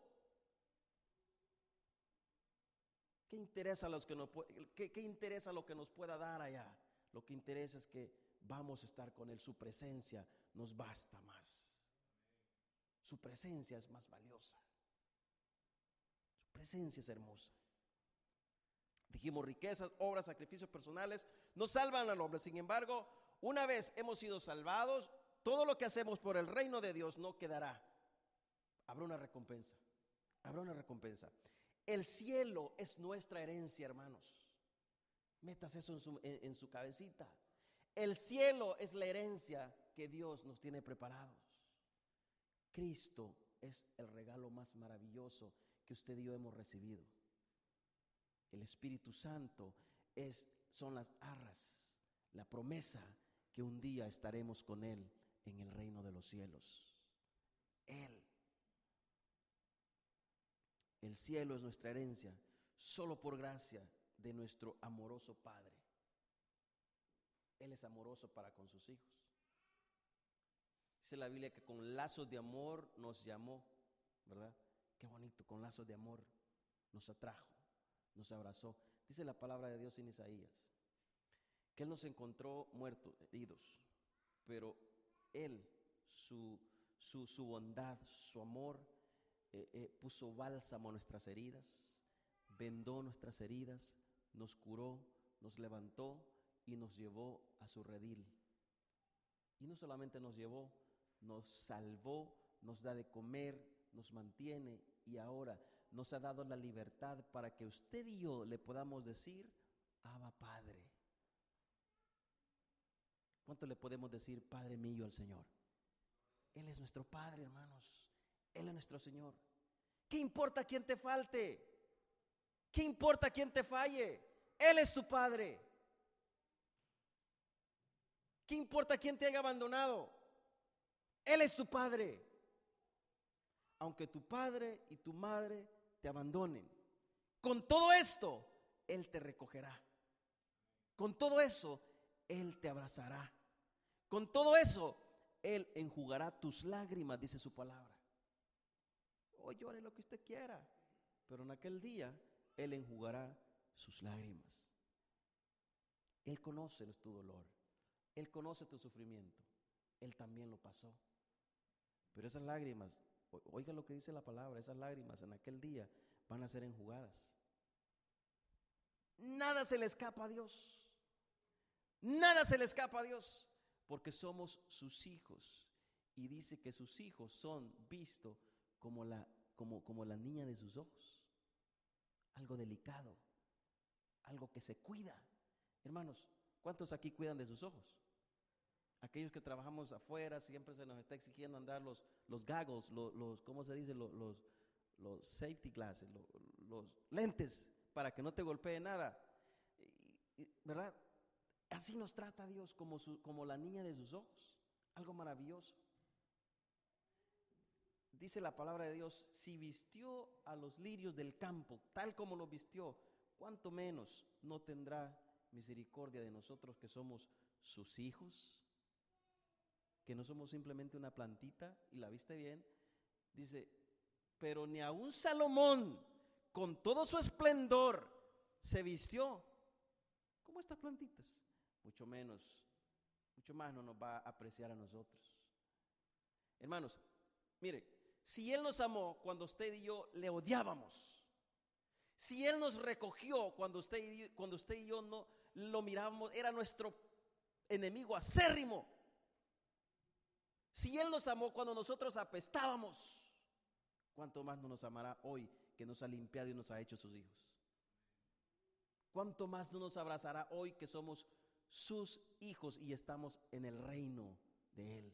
¿Qué interesa qué interesa lo que nos pueda dar allá? Lo que interesa es que vamos a estar con Él. Su presencia nos basta más. Su presencia es más valiosa. Su presencia es hermosa. Dijimos, riquezas, obras, sacrificios personales no salvan al hombre. Sin embargo, una vez hemos sido salvados, todo lo que hacemos por el reino de Dios no quedará. Habrá una recompensa. Habrá una recompensa. El cielo es nuestra herencia, hermanos. Metas eso en su cabecita. El cielo es la herencia que Dios nos tiene preparados. Cristo es el regalo más maravilloso que usted y yo hemos recibido. El Espíritu Santo son las arras, la promesa que un día estaremos con Él en el reino de los cielos. El cielo es nuestra herencia, solo por gracia de nuestro amoroso Padre. Él es amoroso para con sus hijos. Dice la Biblia que con lazos de amor nos llamó, ¿verdad? Qué bonito, con lazos de amor nos atrajo, nos abrazó. Dice la palabra de Dios en Isaías, que Él nos encontró muertos, heridos, pero Él, su bondad, su amor, puso bálsamo a nuestras heridas, vendó nuestras heridas, nos curó, nos levantó y nos llevó a su redil. Y no solamente nos llevó, nos salvó, nos da de comer, nos mantiene y ahora nos ha dado la libertad para que usted y yo le podamos decir, Abba Padre. ¿Cuánto le podemos decir Padre mío al Señor? Él es nuestro Padre, hermanos. Él es nuestro Señor. ¿Qué importa quién te falte? ¿Qué importa quién te falle? Él es tu Padre. ¿Qué importa quién te haya abandonado? Él es tu Padre. Aunque tu padre y tu madre te abandonen, Con todo esto, Él te recogerá. Con todo eso, Él te abrazará. Con todo eso, Él enjugará tus lágrimas, dice su palabra. Hoy llore lo que usted quiera, pero en aquel día Él enjugará sus lágrimas. Él conoce tu dolor, Él conoce tu sufrimiento, Él también lo pasó. Pero esas lágrimas, oiga lo que dice la palabra, esas lágrimas en aquel día van a ser enjugadas. Nada se le escapa a Dios. Nada se le escapa a Dios, porque somos sus hijos. Y dice que sus hijos son vistos como la niña de sus ojos. Algo delicado, algo que se cuida. Hermanos, ¿cuántos aquí cuidan de sus ojos? Aquellos que trabajamos afuera, siempre se nos está exigiendo andar los goggles, ¿cómo se dice? Los safety glasses, los lentes, para que no te golpee nada. ¿Verdad? Así nos trata Dios, como la niña de sus ojos. Algo maravilloso. Dice la palabra de Dios, si vistió a los lirios del campo, tal como los vistió, ¿cuánto menos no tendrá misericordia de nosotros que somos sus hijos? Que no somos simplemente una plantita, y la viste bien. Dice, pero ni aun Salomón, con todo su esplendor, se vistió como estas plantitas. Mucho más no nos va a apreciar a nosotros. Hermanos, mire, si Él nos amó cuando usted y yo le odiábamos, si Él nos recogió cuando usted y yo no lo mirábamos, era nuestro enemigo acérrimo. Si Él nos amó cuando nosotros apestábamos, ¿cuánto más no nos amará hoy que nos ha limpiado y nos ha hecho sus hijos? ¿Cuánto más no nos abrazará hoy que somos sus hijos y estamos en el reino de Él?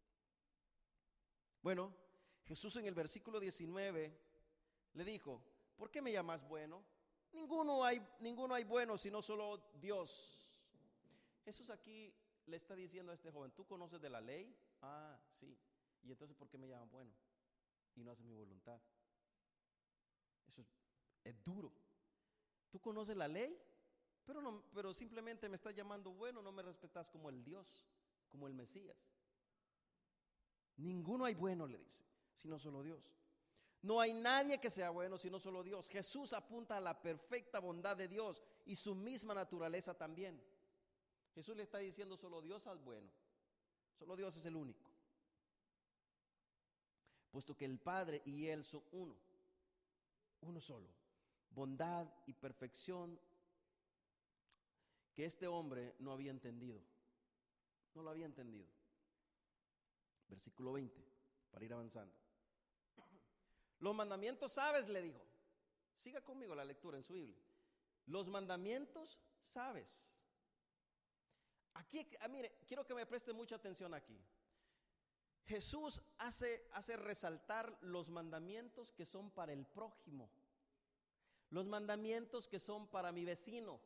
Bueno, Jesús en el versículo 19 le dijo, ¿por qué me llamas bueno? Ninguno hay bueno sino solo Dios. Jesús aquí le está diciendo a este joven, ¿tú conoces de la ley? Ah, sí. ¿Y entonces por qué me llaman bueno? Y no haces mi voluntad. Eso es duro. ¿Tú conoces la ley? Pero simplemente me estás llamando bueno, no me respetas como el Dios, como el Mesías. Ninguno hay bueno, le dice, sino solo Dios. No hay nadie que sea bueno, sino solo Dios. Jesús apunta a la perfecta bondad de Dios y su misma naturaleza también. Jesús le está diciendo, solo Dios es bueno. Solo Dios es el único. Puesto que el Padre y Él son uno solo. Bondad y perfección que este hombre no había entendido. No lo había entendido. Versículo 20, para ir avanzando. Los mandamientos sabes, le dijo. Siga conmigo la lectura en su Biblia. Los mandamientos sabes. Aquí, mire, quiero que me preste mucha atención aquí. Jesús hace resaltar los mandamientos que son para el prójimo. Los mandamientos que son para mi vecino.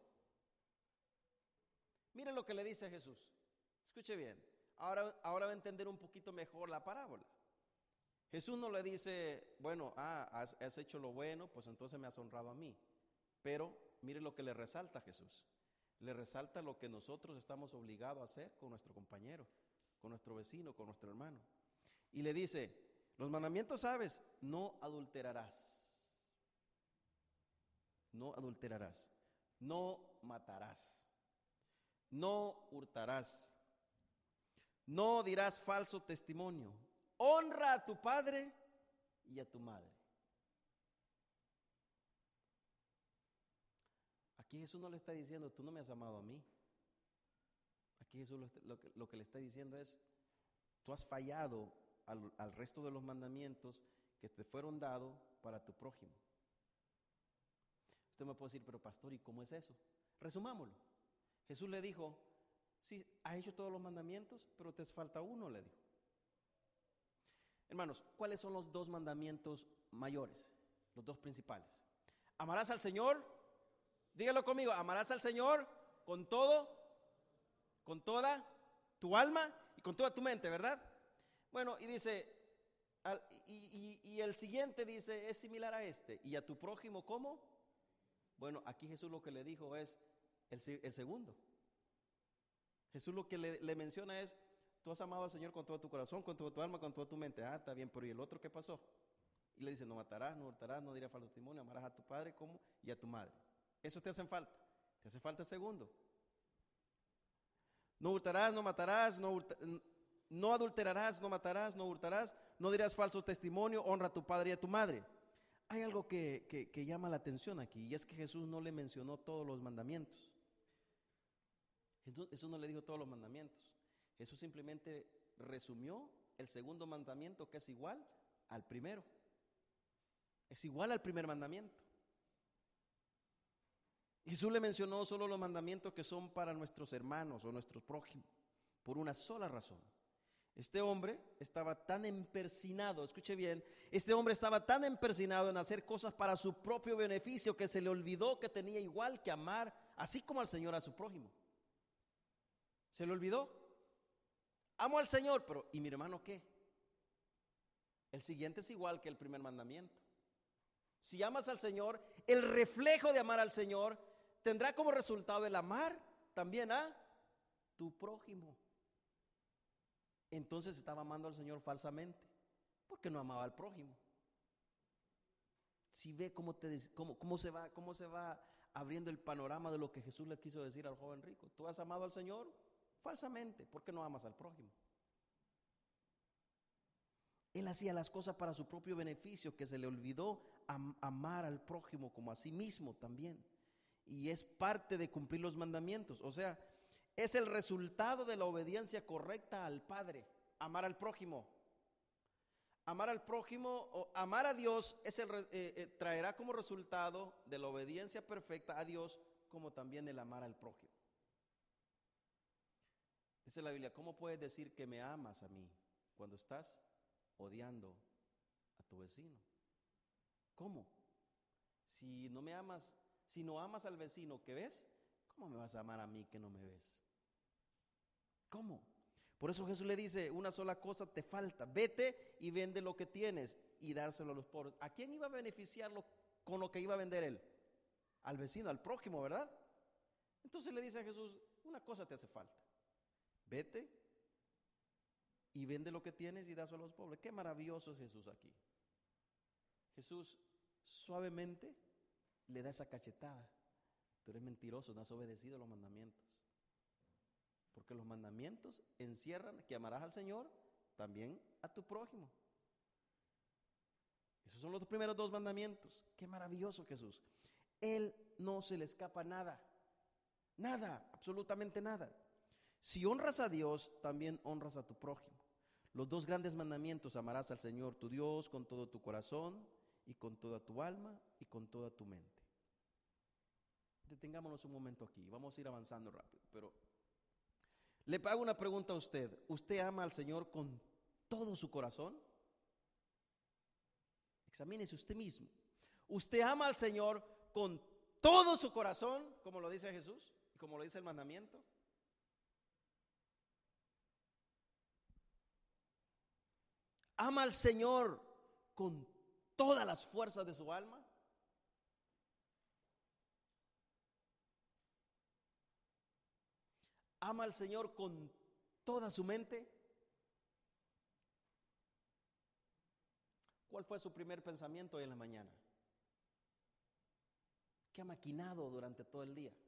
Mire lo que le dice Jesús. Escuche bien. Ahora va a entender un poquito mejor la parábola. Jesús no le dice, bueno, has hecho lo bueno, pues entonces me has honrado a mí. Pero mire lo que le resalta a Jesús. Le resalta lo que nosotros estamos obligados a hacer con nuestro compañero, con nuestro vecino, con nuestro hermano. Y le dice, los mandamientos sabes, no adulterarás. No adulterarás. No matarás. No hurtarás. No dirás falso testimonio. Honra a tu padre y a tu madre. Aquí Jesús no le está diciendo, tú no me has amado a mí. Aquí Jesús lo que le está diciendo es, tú has fallado al resto de los mandamientos que te fueron dados para tu prójimo. Usted me puede decir, pero pastor, ¿y cómo es eso? Resumámoslo. Jesús le dijo, sí, has hecho todos los mandamientos, pero te falta uno, le dijo. Hermanos, ¿cuáles son los dos mandamientos mayores? Los dos principales. Amarás al Señor, dígalo conmigo, amarás al Señor con todo, con toda tu alma y con toda tu mente, ¿verdad? Bueno, y dice, y el siguiente dice, es similar a este, y a tu prójimo, ¿cómo? Bueno, aquí Jesús lo que le dijo es el segundo. Jesús lo que le menciona es, tú has amado al Señor con todo tu corazón, con toda tu alma, con toda tu mente. Ah, está bien, pero ¿y el otro qué pasó? Y le dice, no matarás, no hurtarás, no dirás falso testimonio, amarás a tu padre como y a tu madre. Eso te hacen falta. Te hace falta el segundo. No hurtarás, no matarás, no adulterarás, no matarás, no hurtarás, no dirás falso testimonio, honra a tu padre y a tu madre. Hay algo que llama la atención aquí, y es que Jesús no le mencionó todos los mandamientos. Jesús no le dijo todos los mandamientos. Jesús simplemente resumió el segundo mandamiento, que es igual al primero. Es igual al primer mandamiento. Jesús le mencionó solo los mandamientos que son para nuestros hermanos o nuestros prójimos, por una sola razón. Este hombre estaba tan empecinado, escuche bien, este hombre estaba tan empecinado en hacer cosas para su propio beneficio que se le olvidó que tenía igual que amar, así como al Señor, a su prójimo. Se le olvidó. Amo al Señor, pero ¿y mi hermano qué? El siguiente es igual que el primer mandamiento. Si amas al Señor, el reflejo de amar al Señor tendrá como resultado el amar también a tu prójimo. Entonces estaba amando al Señor falsamente, porque no amaba al prójimo. Si ve cómo se va abriendo el panorama de lo que Jesús le quiso decir al joven rico. Tú has amado al Señor falsamente, porque no amas al prójimo. Él hacía las cosas para su propio beneficio, que se le olvidó amar al prójimo como a sí mismo también. Y es parte de cumplir los mandamientos. O sea, es el resultado de la obediencia correcta al Padre, amar al prójimo. Amar al prójimo o amar a Dios traerá como resultado de la obediencia perfecta a Dios, como también el amar al prójimo. Dice la Biblia, ¿cómo puedes decir que me amas a mí cuando estás odiando a tu vecino? ¿Cómo? Si no amas al vecino que ves, ¿cómo me vas a amar a mí que no me ves? ¿Cómo? Por eso Jesús le dice, una sola cosa te falta, vete y vende lo que tienes y dárselo a los pobres. ¿A quién iba a beneficiarlo con lo que iba a vender él? Al vecino, al prójimo, ¿verdad? Entonces le dice a Jesús, una cosa te hace falta, vete y vende lo que tienes y dáselo a los pobres. Qué maravilloso es Jesús aquí. Jesús suavemente le da esa cachetada. Tú eres mentiroso, no has obedecido los mandamientos. Porque los mandamientos encierran que amarás al Señor, también a tu prójimo. Esos son los primeros dos mandamientos. Qué maravilloso Jesús. Él no se le escapa nada. Nada, absolutamente nada. Si honras a Dios, también honras a tu prójimo. Los dos grandes mandamientos: amarás al Señor tu Dios con todo tu corazón y con toda tu alma y con toda tu mente. Detengámonos un momento aquí, vamos a ir avanzando rápido, pero le hago una pregunta a usted. ¿Usted ama al Señor con todo su corazón? Examínese usted mismo. ¿Usted ama al Señor con todo su corazón, como lo dice Jesús y como lo dice el mandamiento? ¿Ama al Señor con todas las fuerzas de su alma? ¿Ama al Señor con toda su mente? ¿Cuál fue su primer pensamiento hoy en la mañana? ¿Qué ha maquinado durante todo el día?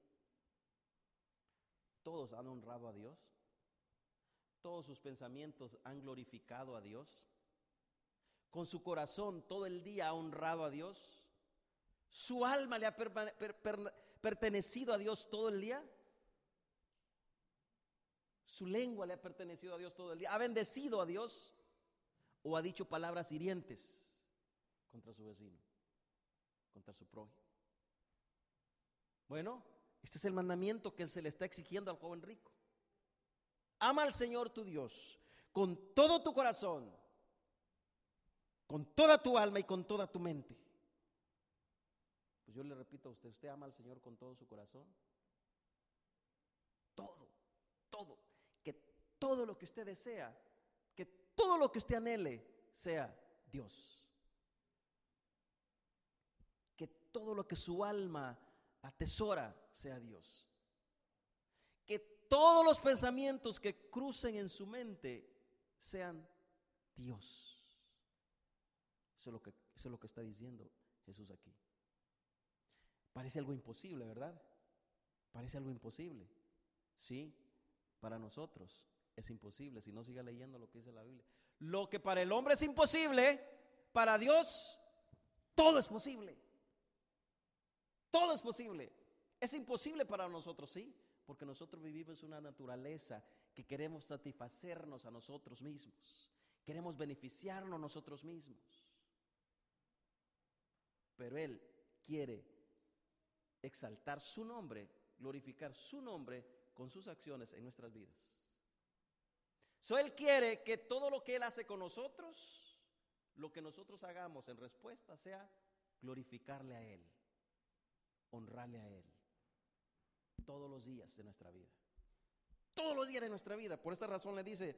¿Todos han honrado a Dios? ¿Todos sus pensamientos han glorificado a Dios? ¿Con su corazón todo el día ha honrado a Dios? ¿Su alma le ha pertenecido a Dios todo el día? ¿Su lengua le ha pertenecido a Dios todo el día? ¿Ha bendecido a Dios? ¿O ha dicho palabras hirientes contra su vecino, contra su prójimo? Bueno, este es el mandamiento que se le está exigiendo al joven rico. Ama al Señor tu Dios con todo tu corazón, con toda tu alma y con toda tu mente. Pues yo le repito a usted, ¿usted ama al Señor con todo su corazón? Todo. Que todo lo que usted desea, que todo lo que usted anhele sea Dios. Que todo lo que su alma atesora sea Dios. Que todos los pensamientos que crucen en su mente sean Dios. Eso es lo que está diciendo Jesús aquí. Parece algo imposible, ¿verdad? Parece algo imposible. Sí, para nosotros es imposible. Si no, siga leyendo lo que dice la Biblia. Lo que para el hombre es imposible, para Dios todo es posible. Todo es posible. Es imposible para nosotros, sí, porque nosotros vivimos una naturaleza que queremos satisfacernos a nosotros mismos. Queremos beneficiarnos nosotros mismos. Pero Él quiere exaltar su nombre, glorificar su nombre con sus acciones en nuestras vidas. Él quiere que todo lo que Él hace con nosotros, lo que nosotros hagamos en respuesta sea glorificarle a Él, honrarle a Él, todos los días de nuestra vida. Todos los días de nuestra vida. Por esta razón le dice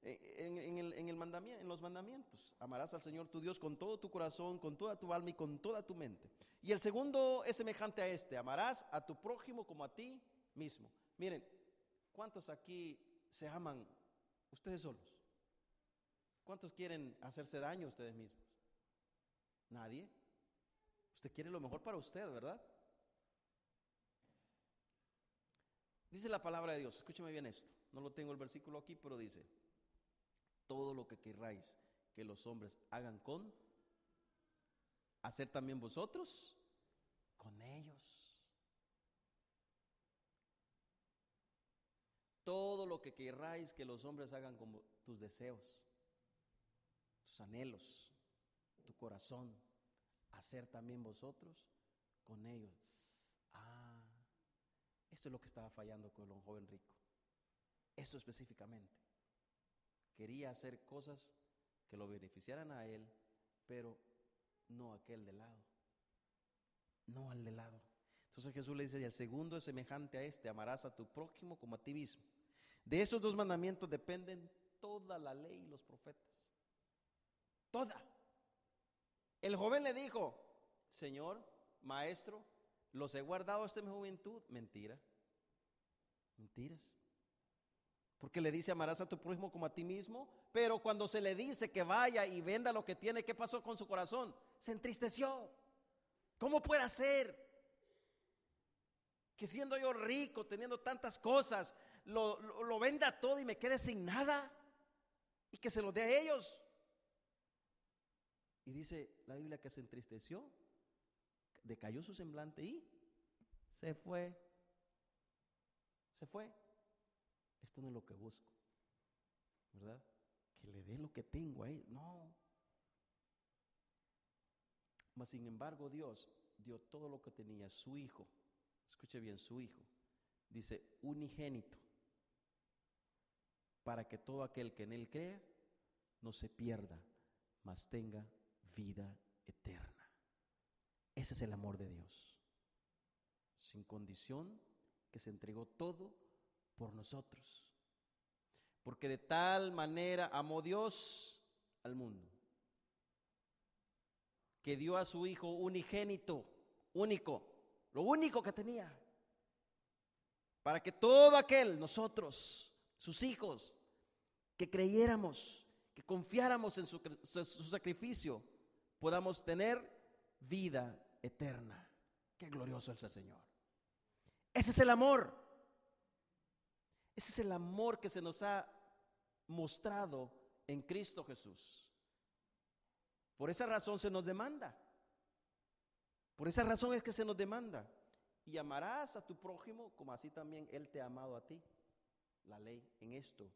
en los mandamientos: amarás al Señor tu Dios con todo tu corazón, con toda tu alma y con toda tu mente. Y el segundo es semejante a este: amarás a tu prójimo como a ti mismo. Miren, ¿cuántos aquí se aman ustedes solos? ¿Cuántos quieren hacerse daño ustedes mismos? Nadie. Usted quiere lo mejor para usted, ¿verdad? Dice la palabra de Dios, escúcheme bien esto. No lo tengo el versículo aquí, pero dice: todo lo que queráis que los hombres hagan hacer también vosotros con ellos. Todo lo que queráis que los hombres hagan con tus deseos, tus anhelos, tu corazón, hacer también vosotros con ellos. Esto es lo que estaba fallando con el joven rico. Esto específicamente. Quería hacer cosas que lo beneficiaran a él, pero no a aquel de lado. No al de lado. Entonces Jesús le dice: y el segundo es semejante a este: amarás a tu prójimo como a ti mismo. De esos dos mandamientos dependen toda la ley y los profetas. Toda. El joven le dijo: Señor, maestro, los he guardado hasta mi juventud. Mentira. Mentiras. Porque le dice: amarás a tu prójimo como a ti mismo. Pero cuando se le dice que vaya y venda lo que tiene, ¿qué pasó con su corazón? Se entristeció. ¿Cómo puede ser que siendo yo rico, teniendo tantas cosas, lo venda todo y me quede sin nada? Y que se lo dé a ellos. Y dice la Biblia que se entristeció, decayó su semblante y se fue. Se fue. Esto no es lo que busco, ¿verdad? Que le dé lo que tengo a él. No. Mas sin embargo Dios dio todo lo que tenía, su hijo. Escuche bien, su hijo. Dice: unigénito, para que todo aquel que en él crea no se pierda, mas tenga vida eterna. Ese es el amor de Dios, sin condición, que se entregó todo por nosotros. Porque de tal manera amó Dios al mundo, que dio a su hijo unigénito, único, lo único que tenía, para que todo aquel, nosotros, sus hijos, que creyéramos, que confiáramos en su sacrificio, podamos tener vida eterna. Qué glorioso es el Señor. Ese es el amor. Ese es el amor que se nos ha mostrado en Cristo Jesús. Por esa razón se nos demanda. Por esa razón es que se nos demanda. Y amarás a tu prójimo como así también Él te ha amado a ti. La ley en esto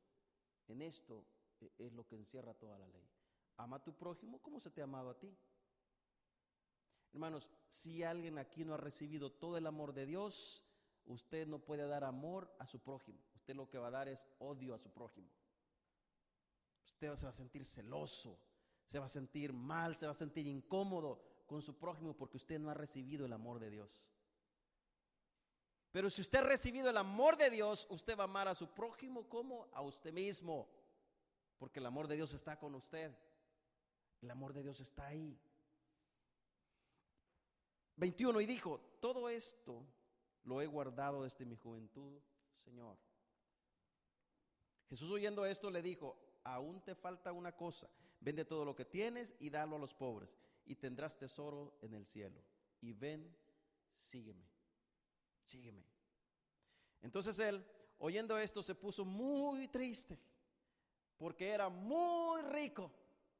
es lo que encierra toda la ley. Ama a tu prójimo como se te ha amado a ti. Hermanos, si alguien aquí no ha recibido todo el amor de Dios, usted no puede dar amor a su prójimo. Usted lo que va a dar es odio a su prójimo. Usted se va a sentir celoso, se va a sentir mal, se va a sentir incómodo con su prójimo porque usted no ha recibido el amor de Dios. Pero si usted ha recibido el amor de Dios, usted va a amar a su prójimo como a usted mismo, porque el amor de Dios está con usted. El amor de Dios está ahí. 21, y dijo, todo esto lo he guardado desde mi juventud, Señor. Jesús, oyendo esto, le dijo, aún te falta una cosa, vende todo lo que tienes y dalo a los pobres, y tendrás tesoro en el cielo. Y ven, sígueme, sígueme. Entonces él, oyendo esto, se puso muy triste, porque era muy rico.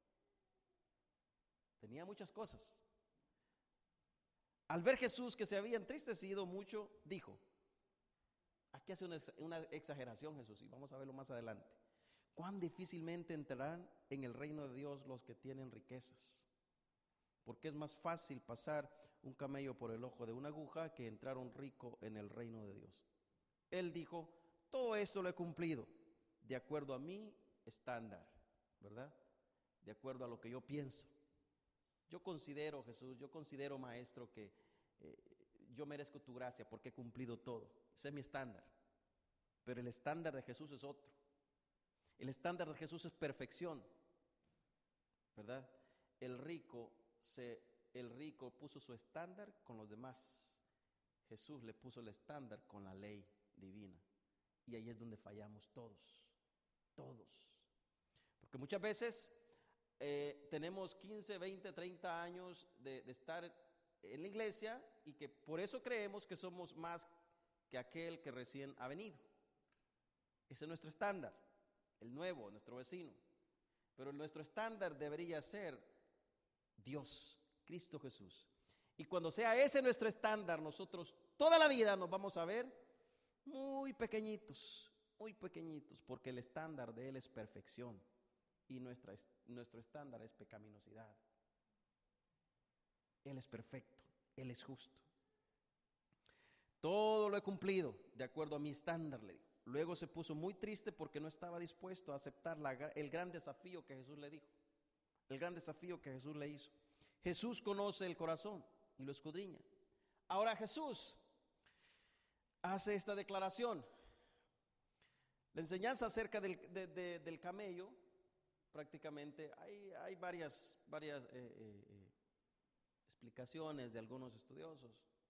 Tenía muchas cosas. Al ver Jesús que se había entristecido mucho, dijo, aquí hace una exageración Jesús, y vamos a verlo más adelante. Cuán difícilmente entrarán en el reino de Dios los que tienen riquezas, porque es más fácil pasar un camello por el ojo de una aguja que entrar un rico en el reino de Dios. Él dijo, todo esto lo he cumplido de acuerdo a mi estándar, ¿verdad? De acuerdo a lo que yo pienso. Yo considero, Jesús, yo considero, Maestro, que yo merezco tu gracia porque he cumplido todo. Ese es mi estándar. Pero el estándar de Jesús es otro. El estándar de Jesús es perfección, ¿verdad? El rico puso su estándar con los demás. Jesús le puso el estándar con la ley divina. Y ahí es donde fallamos todos, todos. Porque muchas veces tenemos 15, 20, 30 años de estar en la iglesia y que por eso creemos que somos más que aquel que recién ha venido. Ese es nuestro estándar, el nuevo, nuestro vecino. Pero nuestro estándar debería ser Dios, Cristo Jesús. Y cuando sea ese nuestro estándar, nosotros toda la vida nos vamos a ver muy pequeñitos, porque el estándar de Él es perfección y nuestro estándar es pecaminosidad. Él es perfecto, Él es justo. Todo lo he cumplido de acuerdo a mi estándar, le dijo. Luego se puso muy triste porque no estaba dispuesto a aceptar el gran desafío que Jesús le dijo, el gran desafío que Jesús le hizo. Jesús conoce el corazón y lo escudriña. Ahora Jesús hace esta declaración. La enseñanza acerca del camello, prácticamente, hay varias explicaciones de algunos estudiosos,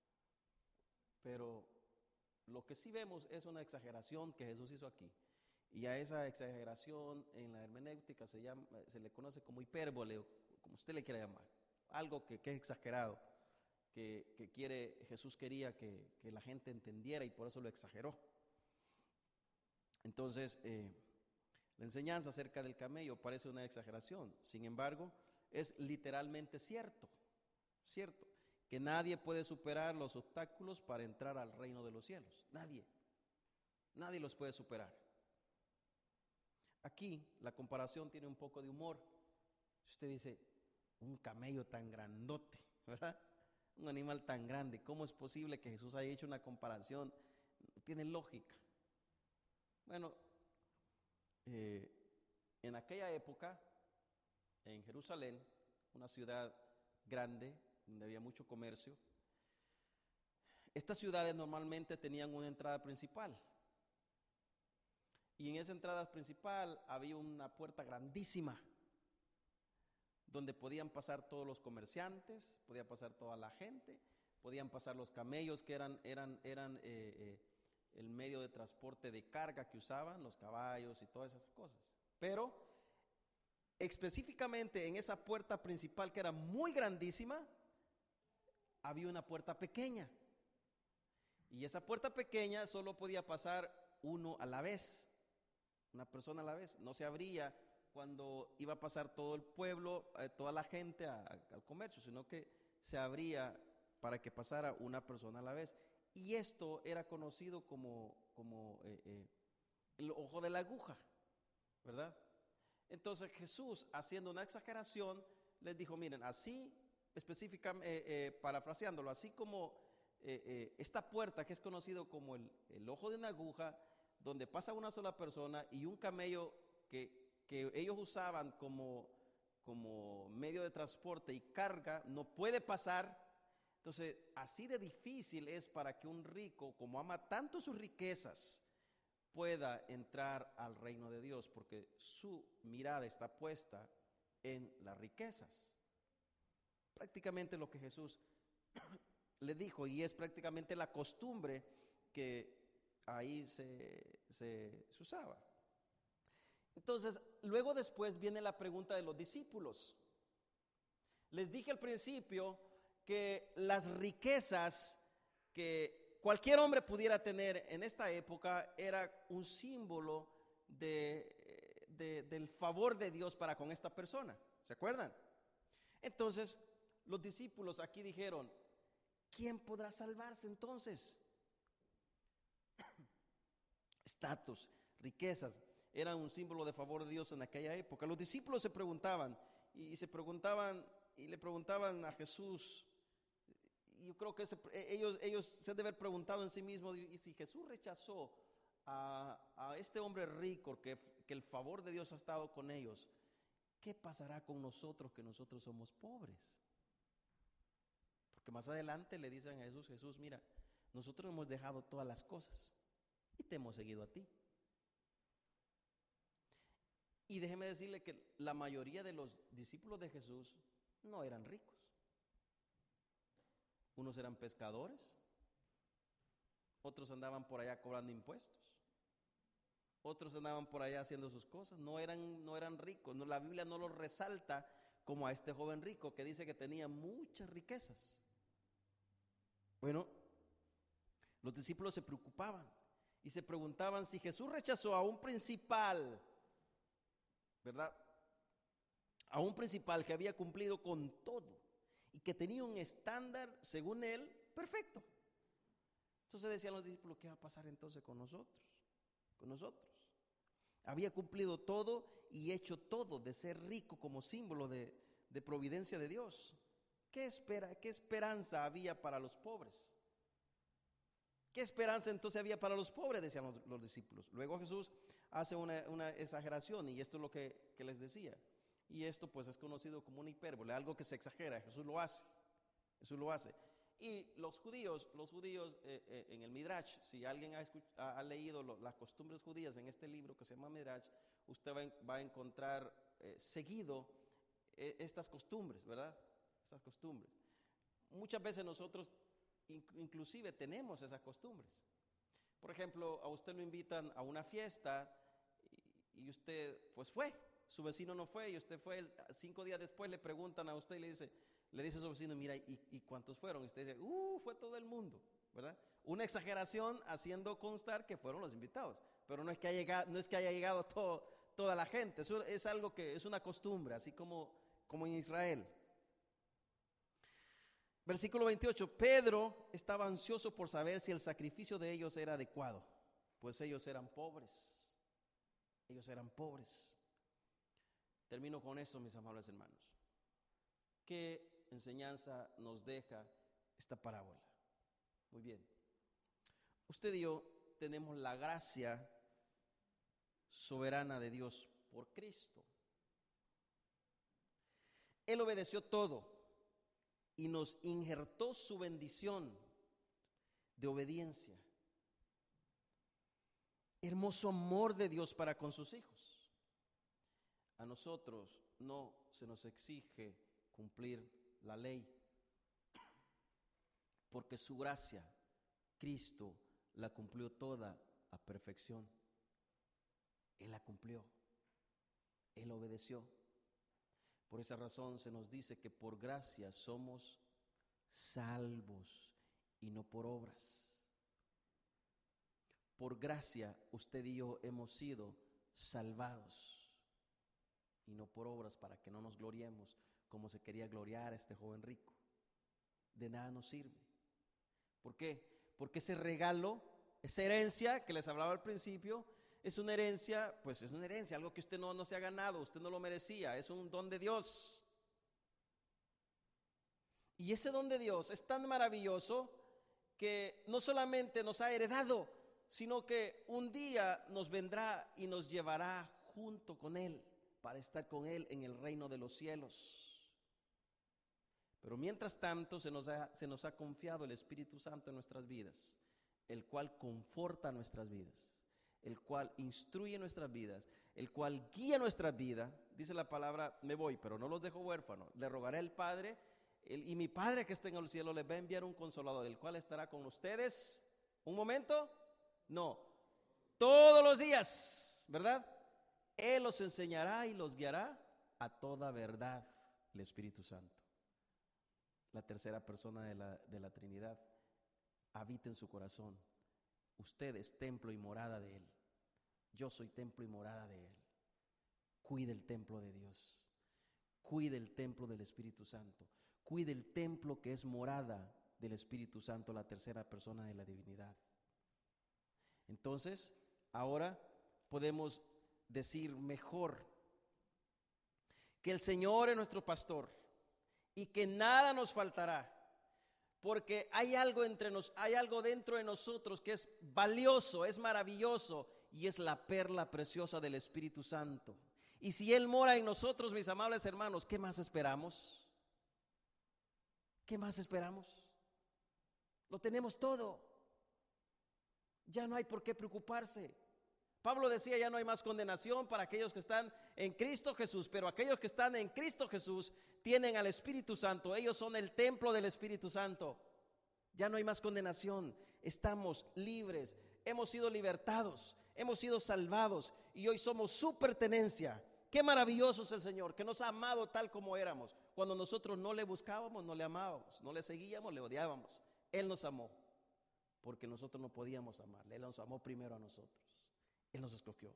pero lo que sí vemos es una exageración que Jesús hizo aquí. Y a esa exageración en la hermenéutica se le conoce como hipérbole, o como usted le quiera llamar. Algo que es exagerado, que Jesús quería que la gente entendiera y por eso lo exageró. Entonces, la enseñanza acerca del camello parece una exageración. Sin embargo, es literalmente cierto, que nadie puede superar los obstáculos para entrar al reino de los cielos. Nadie los puede superar. Aquí la comparación tiene un poco de humor. Usted dice, un camello tan grandote, ¿verdad? Un animal tan grande, ¿cómo es posible que Jesús haya hecho una comparación? No tiene lógica. Bueno, en aquella época, en Jerusalén, una ciudad grande, donde había mucho comercio, estas ciudades normalmente tenían una entrada principal. Y en esa entrada principal había una puerta grandísima, donde podían pasar todos los comerciantes, podía pasar toda la gente, podían pasar los camellos que eran el medio de transporte de carga que usaban, los caballos y todas esas cosas. Pero específicamente en esa puerta principal que era muy grandísima, había una puerta pequeña. Y esa puerta pequeña solo podía pasar uno a la vez, una persona a la vez. No se abría cuando iba a pasar todo el pueblo, toda la gente al comercio, sino que se abría para que pasara una persona a la vez. Y esto era conocido como el ojo de la aguja, ¿verdad? Entonces Jesús, haciendo una exageración, les dijo, miren, así específicamente, parafraseándolo, así como esta puerta que es conocido como el ojo de una aguja, donde pasa una sola persona y un camello que ellos usaban como medio de transporte y carga, no puede pasar. Entonces, así de difícil es para que un rico, como ama tanto sus riquezas, pueda entrar al reino de Dios, porque su mirada está puesta en las riquezas. Prácticamente lo que Jesús le dijo, y es prácticamente la costumbre que ahí se usaba. Entonces, luego después viene la pregunta de los discípulos. Les dije al principio que las riquezas que cualquier hombre pudiera tener en esta época era un símbolo del favor de Dios para con esta persona. ¿Se acuerdan? Entonces, los discípulos aquí dijeron, ¿quién podrá salvarse entonces? Estatus, riquezas, eran un símbolo de favor de Dios en aquella época. Los discípulos se preguntaban y le preguntaban a Jesús. Y yo creo que ellos se han de haber preguntado en sí mismos, y si Jesús rechazó a este hombre rico, que el favor de Dios ha estado con ellos, ¿qué pasará con nosotros, que nosotros somos pobres? Porque más adelante le dicen a Jesús, Jesús, mira, nosotros hemos dejado todas las cosas y te hemos seguido a ti. Y déjeme decirle que la mayoría de los discípulos de Jesús no eran ricos. Unos eran pescadores, otros andaban por allá cobrando impuestos, otros andaban por allá haciendo sus cosas, no eran ricos. No, la Biblia no los resalta como a este joven rico que dice que tenía muchas riquezas. Bueno, los discípulos se preocupaban y se preguntaban si Jesús rechazó a un principal, ¿verdad? A un principal que había cumplido con todo y que tenía un estándar, según él, perfecto. Entonces decían los discípulos, ¿qué va a pasar entonces con nosotros? Con nosotros. Había cumplido todo y hecho todo de ser rico como símbolo de providencia de Dios. ¿Qué esperanza había para los pobres? ¿Qué esperanza entonces había para los pobres? Decían los discípulos. Luego Jesús hace una exageración, y esto es lo que les decía. Y esto pues es conocido como una hipérbole, algo que se exagera. Jesús lo hace. Y los judíos en el Midrash, si alguien ha leído las costumbres judías en este libro que se llama Midrash, usted va a encontrar seguido estas costumbres, ¿verdad? Estas costumbres. Muchas veces nosotros inclusive tenemos esas costumbres. Por ejemplo, a usted lo invitan a una fiesta y usted pues fue, su vecino no fue y usted fue. 5 días después le preguntan a usted y le dice a su vecino, mira, ¿y cuántos fueron? Y usted dice, fue todo el mundo, ¿verdad? Una exageración haciendo constar que fueron los invitados, pero no es que haya llegado toda la gente. Eso es algo que es una costumbre, así como en Israel. Versículo 28, Pedro estaba ansioso por saber si el sacrificio de ellos era adecuado, pues ellos eran pobres. Termino con eso, mis amables hermanos. ¿Qué enseñanza nos deja esta parábola? Muy bien. Usted y yo tenemos la gracia soberana de Dios por Cristo. Él obedeció todo y nos injertó su bendición de obediencia. Hermoso amor de Dios para con sus hijos. A nosotros no se nos exige cumplir la ley, porque su gracia, Cristo, la cumplió toda a perfección. Él la cumplió, Él obedeció. Por esa razón se nos dice que por gracia somos salvos y no por obras. Por gracia usted y yo hemos sido salvados y no por obras, para que no nos gloriemos como se quería gloriar a este joven rico. De nada nos sirve. ¿Por qué? Porque ese regalo, esa herencia que les hablaba al principio, es una herencia, algo que usted no se ha ganado, usted no lo merecía, es un don de Dios. Y ese don de Dios es tan maravilloso que no solamente nos ha heredado, sino que un día nos vendrá y nos llevará junto con Él para estar con Él en el reino de los cielos. Pero mientras tanto se nos ha confiado el Espíritu Santo en nuestras vidas, el cual conforta nuestras vidas, el cual instruye nuestras vidas, el cual guía nuestras vidas. Dice la palabra, me voy, pero no los dejo huérfanos. Le rogaré al Padre y mi Padre que está en el cielo les va a enviar un consolador, el cual estará con ustedes, ¿un momento? No, todos los días, ¿verdad? Él los enseñará y los guiará a toda verdad, el Espíritu Santo. La tercera persona de la Trinidad habita en su corazón. Usted es templo y morada de Él. Yo soy templo y morada de Él. Cuide el templo de Dios. Cuide el templo del Espíritu Santo. Cuide el templo que es morada del Espíritu Santo, la tercera persona de la divinidad. Entonces, ahora podemos decir mejor que el Señor es nuestro pastor y que nada nos faltará, porque hay algo dentro de nosotros que es valioso, es maravilloso, y es la perla preciosa del Espíritu Santo. Y si Él mora en nosotros, mis amables hermanos, ¿qué más esperamos? ¿Qué más esperamos? Lo tenemos todo. Ya no hay por qué preocuparse. Pablo decía, ya no hay más condenación para aquellos que están en Cristo Jesús, pero aquellos que están en Cristo Jesús tienen al Espíritu Santo. Ellos son el templo del Espíritu Santo. Ya no hay más condenación. Estamos libres, hemos sido libertados, hemos sido salvados y hoy somos su pertenencia. Qué maravilloso es el Señor, que nos ha amado tal como éramos. Cuando nosotros no le buscábamos, no le amábamos, no le seguíamos, le odiábamos. Él nos amó porque nosotros no podíamos amarle. Él nos amó primero a nosotros. Él nos escogió.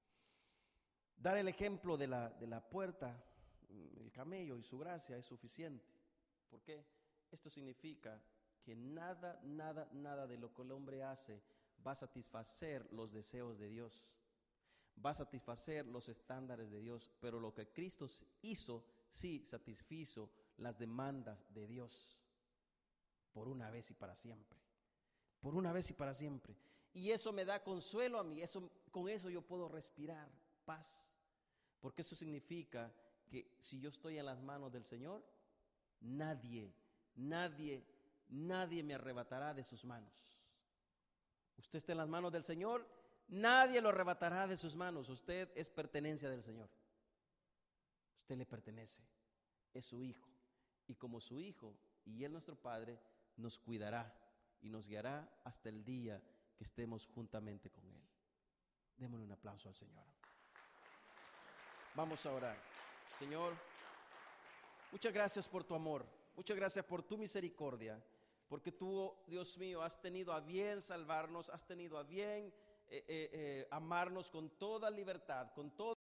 Dar el ejemplo de la puerta, el camello y su gracia es suficiente. ¿Por qué? Esto significa que nada de lo que el hombre hace va a satisfacer los deseos de Dios, va a satisfacer los estándares de Dios, pero lo que Cristo hizo sí satisfizo las demandas de Dios por una vez y para siempre. Por una vez y para siempre. Y eso me da consuelo a mí, con eso yo puedo respirar paz, porque eso significa que si yo estoy en las manos del Señor, nadie me arrebatará de sus manos. Usted está en las manos del Señor, nadie lo arrebatará de sus manos. Usted es pertenencia del Señor. Usted le pertenece, es su hijo. Y como su hijo y Él nuestro Padre, nos cuidará y nos guiará hasta el día que estemos juntamente con Él. Démosle un aplauso al Señor. Vamos a orar. Señor, muchas gracias por tu amor, muchas gracias por tu misericordia, porque tú, Dios mío, has tenido a bien salvarnos, has tenido a bien amarnos con toda libertad, con todo